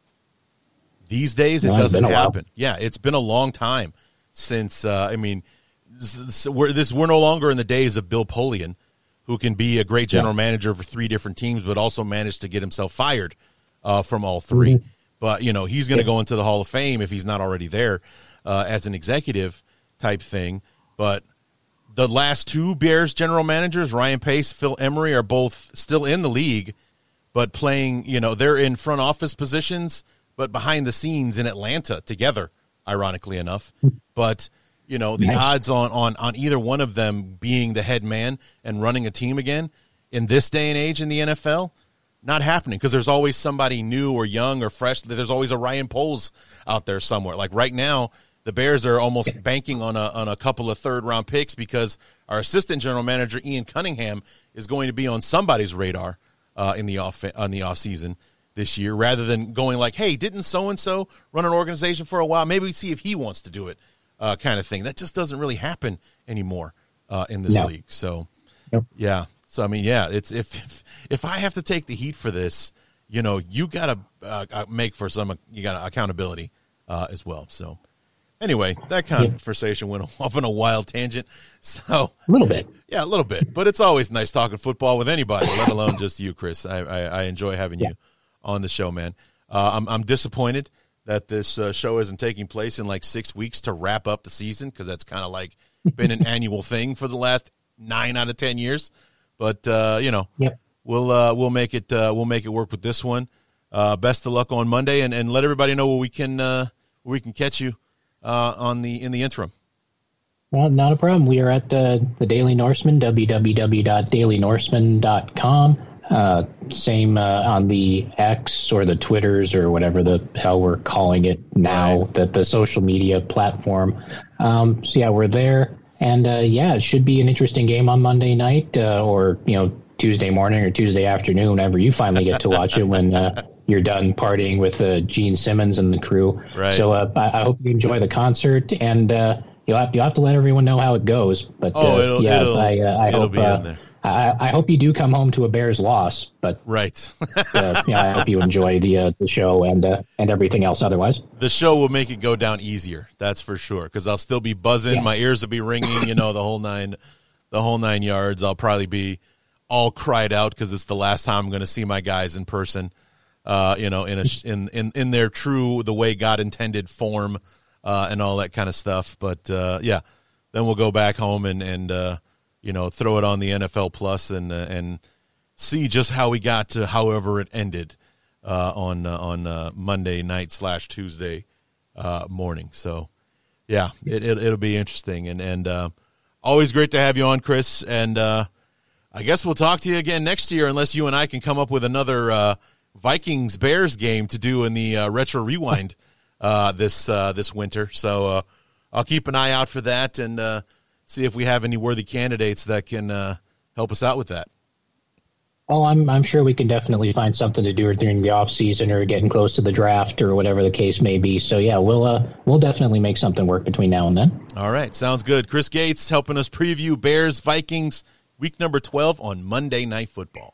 These days, it no, doesn't happen. Yeah, it's been a long time since. Uh, I mean, this, we're this we're no longer in the days of Bill Polian, who can be a great general yeah. manager for three different teams, but also managed to get himself fired Uh, from all three. Mm-hmm. But, you know, he's going to yeah. go into the Hall of Fame if he's not already there uh, as an executive type thing. But the last two Bears general managers, Ryan Pace, Phil Emery, are both still in the league, but playing, you know, they're in front office positions, but behind the scenes in Atlanta together, ironically enough. But, you know, the nice. odds on, on, on either one of them being the head man and running a team again in this day and age in the N F L, not happening, because there's always somebody new or young or fresh. There's always a Ryan Poles out there somewhere. Like right now, the Bears are almost banking on a on a couple of third round picks because our assistant general manager Ian Cunningham is going to be on somebody's radar uh, in the off on the off season this year, rather than going like, hey, didn't so and so run an organization for a while? Maybe we see if he wants to do it, uh, kind of thing. That just doesn't really happen anymore uh, in this no. league. So, nope. yeah. So, I mean, yeah, it's if, if if I have to take the heat for this, you know, you got to uh, make for some you got accountability uh, as well. So, anyway, that conversation went off on a wild tangent. So a little bit, yeah, a little bit. But it's always nice talking football with anybody, let alone just you, Chris. I I, I enjoy having yeah. you on the show, man. Uh, I'm I'm disappointed that this uh, show isn't taking place in like six weeks to wrap up the season, because that's kind of like been an annual thing for the last nine out of ten years. But uh, you know, yep. we'll uh, we'll make it uh, we'll make it work with this one. Uh, best of luck on Monday, and, and let everybody know where we can uh, where we can catch you uh, on the in the interim. Well, not a problem. We are at uh, the Daily Norseman, w w w dot daily norseman dot com. Uh, same uh, on the X or the Twitters or whatever the hell we're calling it now, right. that the social media platform. Um, so yeah, we're there. And, uh, yeah, it should be an interesting game on Monday night uh, or, you know, Tuesday morning or Tuesday afternoon, whenever you finally get to watch it when uh, you're done partying with uh, Gene Simmons and the crew. Right. So uh, I, I hope you enjoy the concert, and uh, you'll, have, you'll have to let everyone know how it goes. But, oh, uh, it'll, yeah, it'll, I, uh, I it'll hope, be in uh, there. I, I hope you do come home to a Bears loss, but right. uh, yeah, I hope you enjoy the uh, the show and uh, and everything else. Otherwise, the show will make it go down easier. That's for sure. Because I'll still be buzzing, yes. my ears will be ringing. You know, the whole nine, the whole nine yards. I'll probably be all cried out because it's the last time I'm going to see my guys in person uh, you know, in a in, in in their true the way God intended form, uh, and all that kind of stuff. But uh, yeah, then we'll go back home and and uh, you know, throw it on the N F L Plus and uh, and see just how we got to however it ended uh, on uh, on uh, Monday night slash Tuesday uh, morning. So yeah, it, it it'll be interesting and and uh, always great to have you on, Chris. And uh, I guess we'll talk to you again next year, unless you and I can come up with another uh, Vikings Bears game to do in the uh, Retro Rewind uh, this uh, this winter. So uh, I'll keep an eye out for that and uh, see if we have any worthy candidates that can uh, help us out with that. Oh, I'm I'm sure we can definitely find something to do during the off season or getting close to the draft or whatever the case may be. So yeah, we'll uh, we'll definitely make something work between now and then. All right, sounds good. Chris Gates helping us preview Bears Vikings week number twelve on Monday Night Football.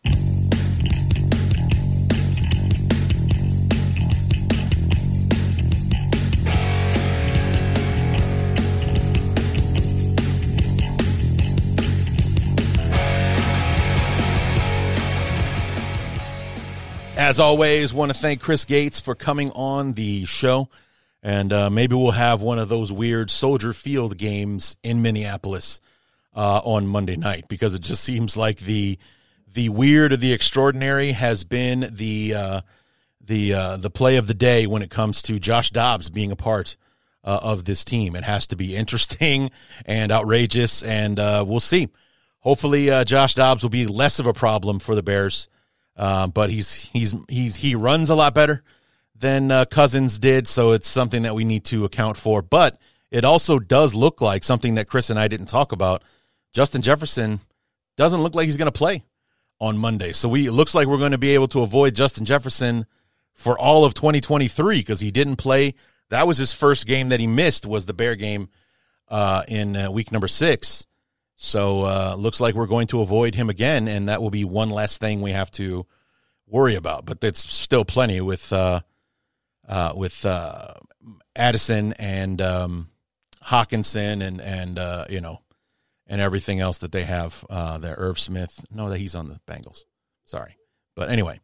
As always, want to thank Chris Gates for coming on the show, and uh, maybe we'll have one of those weird Soldier Field games in Minneapolis uh, on Monday night, because it just seems like the the weird or the extraordinary has been the uh, the uh, the play of the day when it comes to Josh Dobbs being a part uh, of this team. It has to be interesting and outrageous, and uh, we'll see. Hopefully, uh, Josh Dobbs will be less of a problem for the Bears. Uh, but he's he's he's he runs a lot better than uh, Cousins did, so it's something that we need to account for. But it also does look like something that Chris and I didn't talk about. Justin Jefferson doesn't look like he's going to play on Monday, so we it looks like we're going to be able to avoid Justin Jefferson for all of twenty twenty-three because he didn't play. That was his first game that he missed, was the Bear game uh, in uh, week number six. So uh looks like we're going to avoid him again, and that will be one less thing we have to worry about. But that's still plenty with uh, uh, with uh, Addison and um, Hawkinson and and uh, you know and everything else that they have uh, there. Irv Smith, no, that he's on the Bengals. Sorry, but anyway.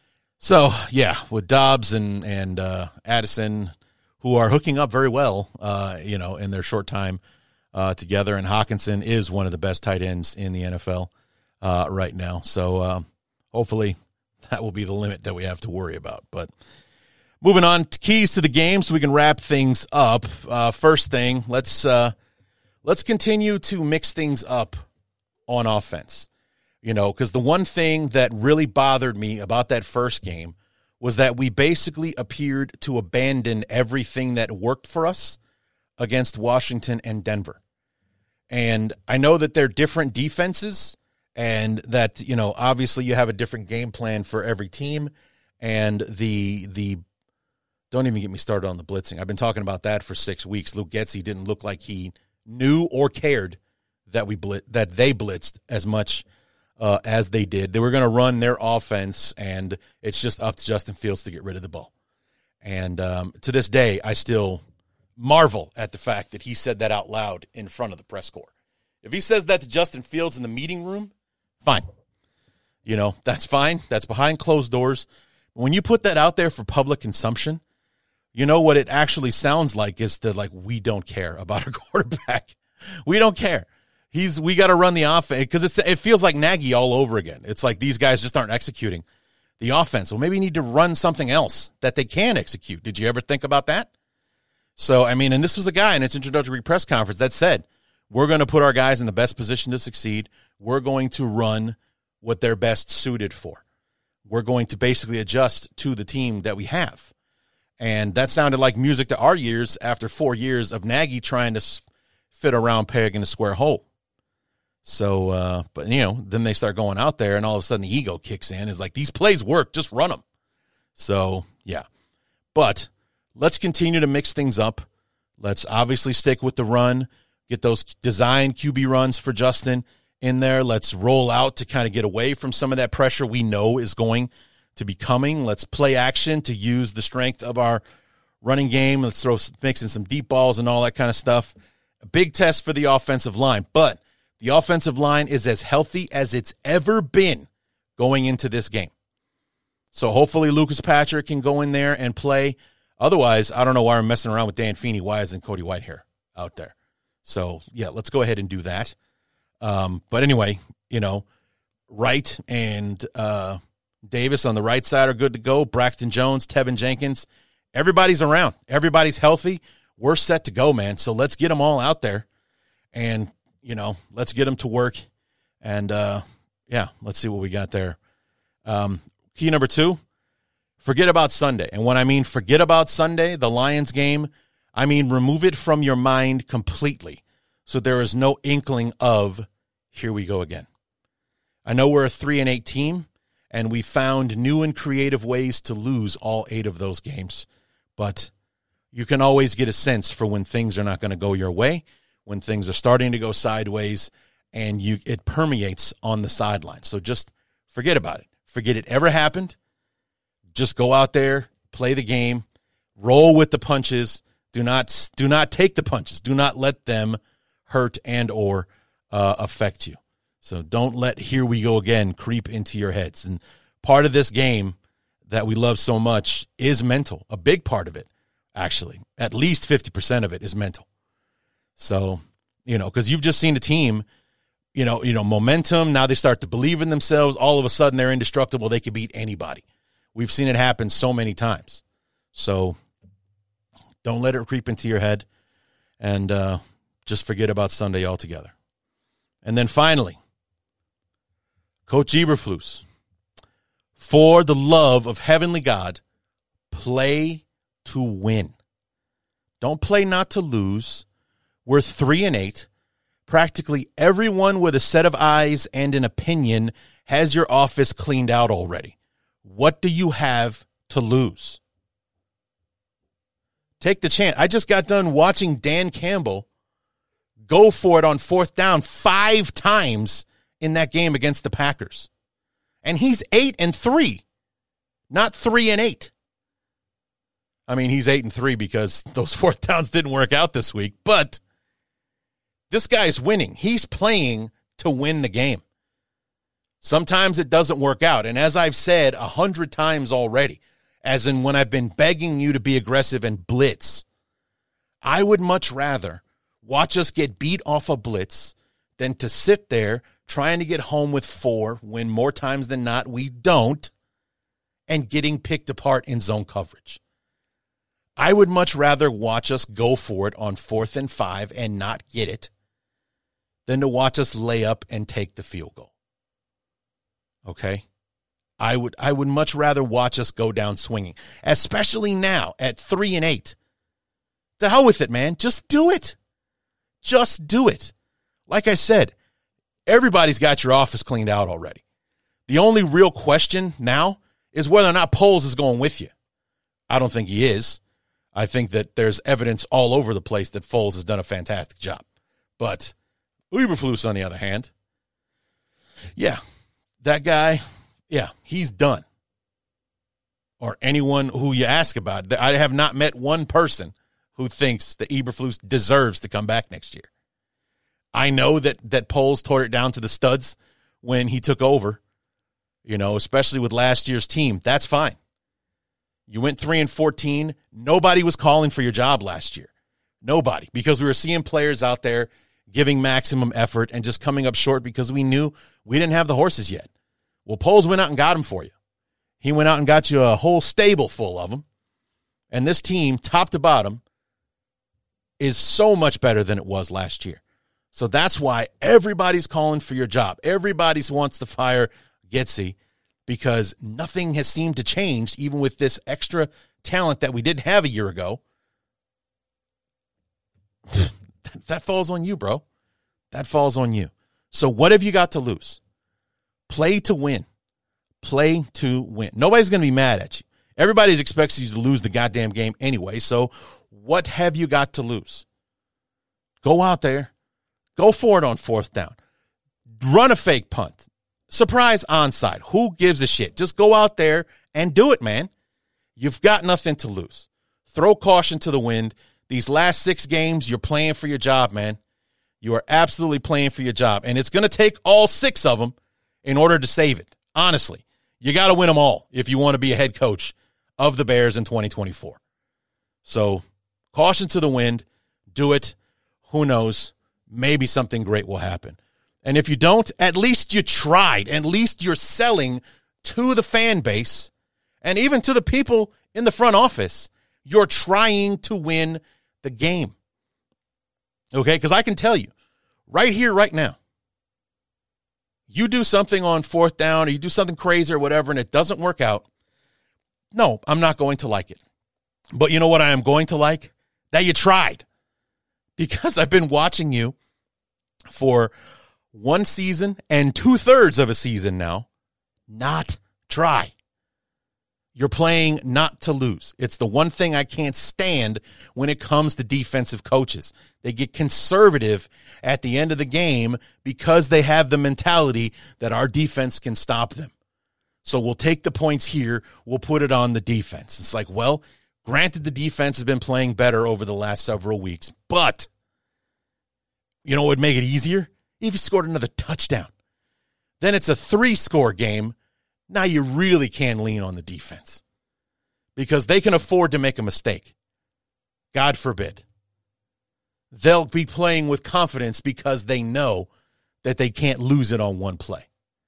So yeah, with Dobbs and and uh, Addison, who are hooking up very well, uh, you know, in their short time. Uh, together, and Hawkinson is one of the best tight ends in the N F L uh, right now. So uh, hopefully that will be the limit that we have to worry about. But moving on to keys to the game, so we can wrap things up. Uh, first thing, let's uh, let's continue to mix things up on offense. You know, because the one thing that really bothered me about that first game was that we basically appeared to abandon everything that worked for us against Washington and Denver. And I know that they're different defenses and that, you know, obviously you have a different game plan for every team. And the, the, don't even get me started on the blitzing. I've been talking about that for six weeks. Luke Getsy didn't look like he knew or cared that we blit, that they blitzed as much uh, as they did. They were going to run their offense, and it's just up to Justin Fields to get rid of the ball. And um, to this day, I still marvel at the fact that he said that out loud in front of the press corps. If he says that to Justin Fields in the meeting room, fine. You know, that's fine. That's behind closed doors. But when you put that out there for public consumption, you know what it actually sounds like is that, like, we don't care about our quarterback. We don't care. He's we got to run the offense because it's it feels like Nagy all over again. It's like these guys just aren't executing the offense. Well, maybe you need to run something else that they can execute. Did you ever think about that? So, I mean, and this was a guy in its introductory press conference that said, we're going to put our guys in the best position to succeed. We're going to run what they're best suited for. We're going to basically adjust to the team that we have. And that sounded like music to our ears after four years of Nagy trying to fit a round peg in a square hole. So, uh, but, you know, then they start going out there, and all of a sudden the ego kicks in. It's like, these plays work, just run them. So, yeah. But let's continue to mix things up. Let's obviously stick with the run, get those design Q B runs for Justin in there. Let's roll out to kind of get away from some of that pressure we know is going to be coming. Let's play action to use the strength of our running game. Let's throw mix in some deep balls and all that kind of stuff. A big test for the offensive line, but the offensive line is as healthy as it's ever been going into this game. So hopefully Lucas Patrick can go in there and play. Otherwise, I don't know why I'm messing around with Dan Feeney. Why isn't Cody Whitehair out there? So, yeah, let's go ahead and do that. Um, but anyway, you know, Wright and uh, Davis on the right side are good to go. Braxton Jones, Tevin Jenkins, everybody's around. Everybody's healthy. We're set to go, man. So let's get them all out there and, you know, let's get them to work. And, uh, yeah, let's see what we got there. Um, key number two, forget about Sunday. And when I mean forget about Sunday, the Lions game, I mean remove it from your mind completely so there is no inkling of here we go again. I know we're a three and eight team, and we found new and creative ways to lose all eight of those games. But you can always get a sense for when things are not going to go your way, when things are starting to go sideways, and you it permeates on the sidelines. So just forget about it. Forget it ever happened. Just go out there, play the game, roll with the punches. Do not do not take the punches. Do not let them hurt and or uh, affect you. So don't let here we go again creep into your heads. And part of this game that we love so much is mental. A big part of it, actually. At least fifty percent of it is mental. So, you know, because you've just seen a team, you know, you know, momentum. Now they start to believe in themselves. All of a sudden they're indestructible. They can beat anybody. We've seen it happen so many times. So don't let it creep into your head, and uh, just forget about Sunday altogether. And then finally, Coach Eberflus, for the love of heavenly God, play to win. Don't play not to lose. We're three and eight. Practically everyone with a set of eyes and an opinion has your office cleaned out already. What do you have to lose? Take the chance. I just got done watching Dan Campbell go for it on fourth down five times in that game against the Packers. And he's eight and three, not three and eight. I mean, he's eight and three because those fourth downs didn't work out this week, but this guy's winning. He's playing to win the game. Sometimes it doesn't work out. And as I've said a hundred times already, as in when I've been begging you to be aggressive and blitz, I would much rather watch us get beat off a blitz than to sit there trying to get home with four when more times than not we don't, and getting picked apart in zone coverage. I would much rather watch us go for it on fourth and five and not get it than to watch us lay up and take the field goal. Okay? I would I would much rather watch us go down swinging, especially now at three and eight. To hell with it, man. Just do it. Just do it. Like I said, everybody's got your office cleaned out already. The only real question now is whether or not Poles is going with you. I don't think he is. I think that there's evidence all over the place that Foles has done a fantastic job. But Eberflus, on the other hand, yeah, that guy, yeah, he's done. Or anyone who you ask about. I have not met one person who thinks that Eberflus deserves to come back next year. I know that that Poles tore it down to the studs when he took over, you know, especially with last year's team. That's fine. You went three and fourteen. Nobody was calling for your job last year. Nobody. Because we were seeing players out there giving maximum effort and just coming up short because we knew we didn't have the horses yet. Well, Poles went out and got them for you. He went out and got you a whole stable full of them. And this team, top to bottom, is so much better than it was last year. So that's why everybody's calling for your job. Everybody wants to fire Getsy because nothing has seemed to change, even with this extra talent that we didn't have a year ago. That falls on you, bro. That falls on you. So what have you got to lose? Play to win. Play to win. Nobody's going to be mad at you. Everybody expects you to lose the goddamn game anyway, so what have you got to lose? Go out there. Go for it on fourth down. Run a fake punt. Surprise onside. Who gives a shit? Just go out there and do it, man. You've got nothing to lose. Throw caution to the wind. These last six games, you're playing for your job, man. You are absolutely playing for your job. And it's going to take all six of them in order to save it. Honestly, You got to win them all if you want to be a head coach of the Bears in twenty twenty-four. So caution to the wind. Do it. Who knows? Maybe something great will happen. And if you don't, at least you tried. At least you're selling to the fan base and even to the people in the front office. You're trying to win the game. Okay? Because I can tell you, right here, right now, you do something on fourth down or you do something crazy or whatever and it doesn't work out, no, I'm not going to like it. But you know what I am going to like? That you tried. Because I've been watching you for one season and two-thirds of a season now not try. You're playing not to lose. It's the one thing I can't stand when it comes to defensive coaches. They get conservative at the end of the game because they have the mentality that our defense can stop them. So we'll take the points here. We'll put it on the defense. It's like, well, granted the defense has been playing better over the last several weeks, but you know what would make it easier? If you scored another touchdown. Then it's a three-score game. Now you really can lean on the defense because they can afford to make a mistake. God forbid. They'll be playing with confidence because they know that they can't lose it on one play.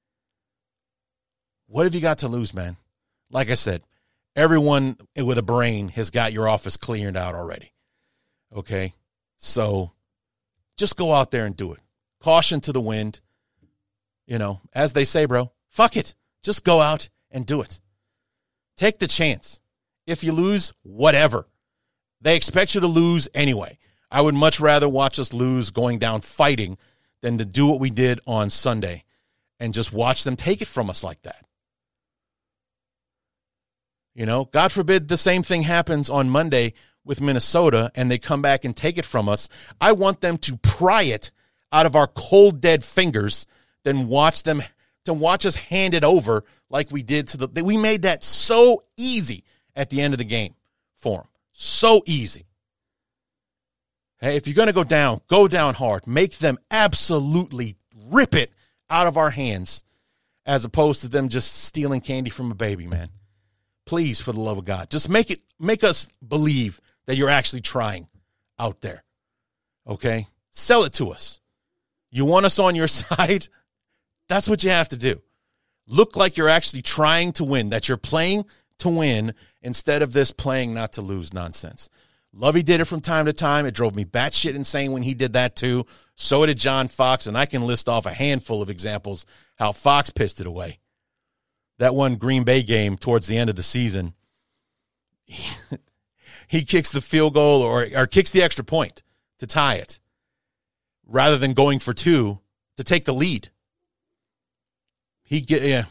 What have you got to lose, man? Like I said, everyone with a brain has got your office cleared out already. Okay? So just go out there and do it. Caution to the wind. You know, as they say, bro, fuck it. Just go out and do it. Take the chance. If you lose, whatever. They expect you to lose anyway. I would much rather watch us lose going down fighting than to do what we did on Sunday and just watch them take it from us like that. You know, God forbid the same thing happens on Monday with Minnesota and they come back and take it from us. I want them to pry it out of our cold, dead fingers than watch them to watch us hand it over like we did to the, we made that so easy at the end of the game for them. So easy. Hey, if you're going to go down, go down hard. Make them absolutely rip it out of our hands as opposed to them just stealing candy from a baby, man. Please, for the love of God, just make it, make us believe that you're actually trying out there. Okay? Sell it to us. You want us on your side? That's what you have to do. Look like you're actually trying to win, that you're playing to win instead of this playing not to lose nonsense. Lovey did it from time to time. It drove me batshit insane when he did that too. So did John Fox, and I can list off a handful of examples how Fox pissed it away. That one Green Bay game towards the end of the season, he kicks the field goal or, or kicks the extra point to tie it rather than going for two to take the lead. He get yeah.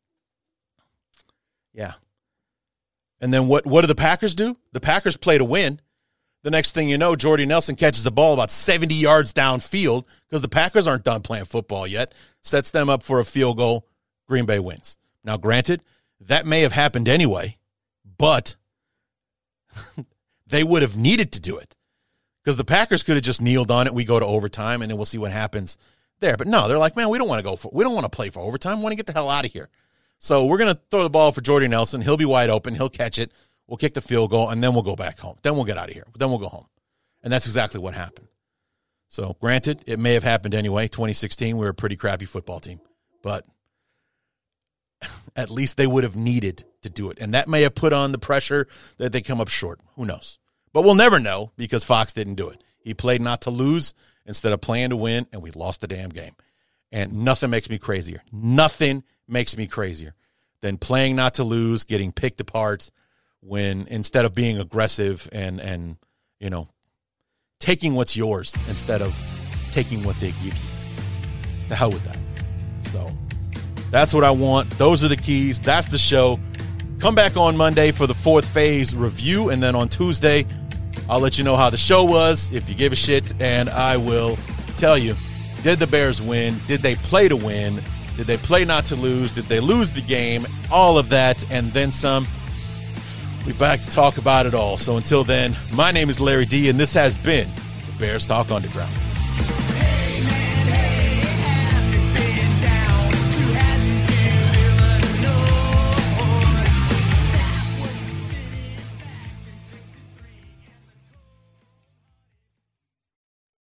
Yeah. And then what, what do the Packers do? The Packers play to win. The next thing you know, Jordy Nelson catches the ball about seventy yards downfield because the Packers aren't done playing football yet. Sets them up for a field goal. Green Bay wins. Now, granted, that may have happened anyway, but they would have needed to do it because the Packers could have just kneeled on it. We go to overtime, and then we'll see what happens there. But no, they're like, man, we don't want to go for, we don't want to play for overtime. We want to get the hell out of here. So we're going to throw the ball for Jordy Nelson. He'll be wide open. He'll catch it. We'll kick the field goal, and then we'll go back home. Then we'll get out of here. Then we'll go home. And that's exactly what happened. So, granted, it may have happened anyway. twenty sixteen, we were a pretty crappy football team. But at least they would have needed to do it. And that may have put on the pressure that they come up short. Who knows? But we'll never know because Fox didn't do it. He played not to lose instead of playing to win, and we lost the damn game. And nothing makes me crazier. Nothing makes me crazier than playing not to lose, getting picked apart, when instead of being aggressive and, and you know, taking what's yours instead of taking what they give you. To hell with that. So that's what I want. Those are the keys. That's the show. Come back on Monday for the fourth phase review, and then on Tuesday, I'll let you know how the show was, if you give a shit, and I will tell you, did the Bears win? Did they play to win? Did they play not to lose? Did they lose the game? All of that, and then some. We're back to talk about it all. So until then, my name is Larry D, and this has been the Bears Talk Underground.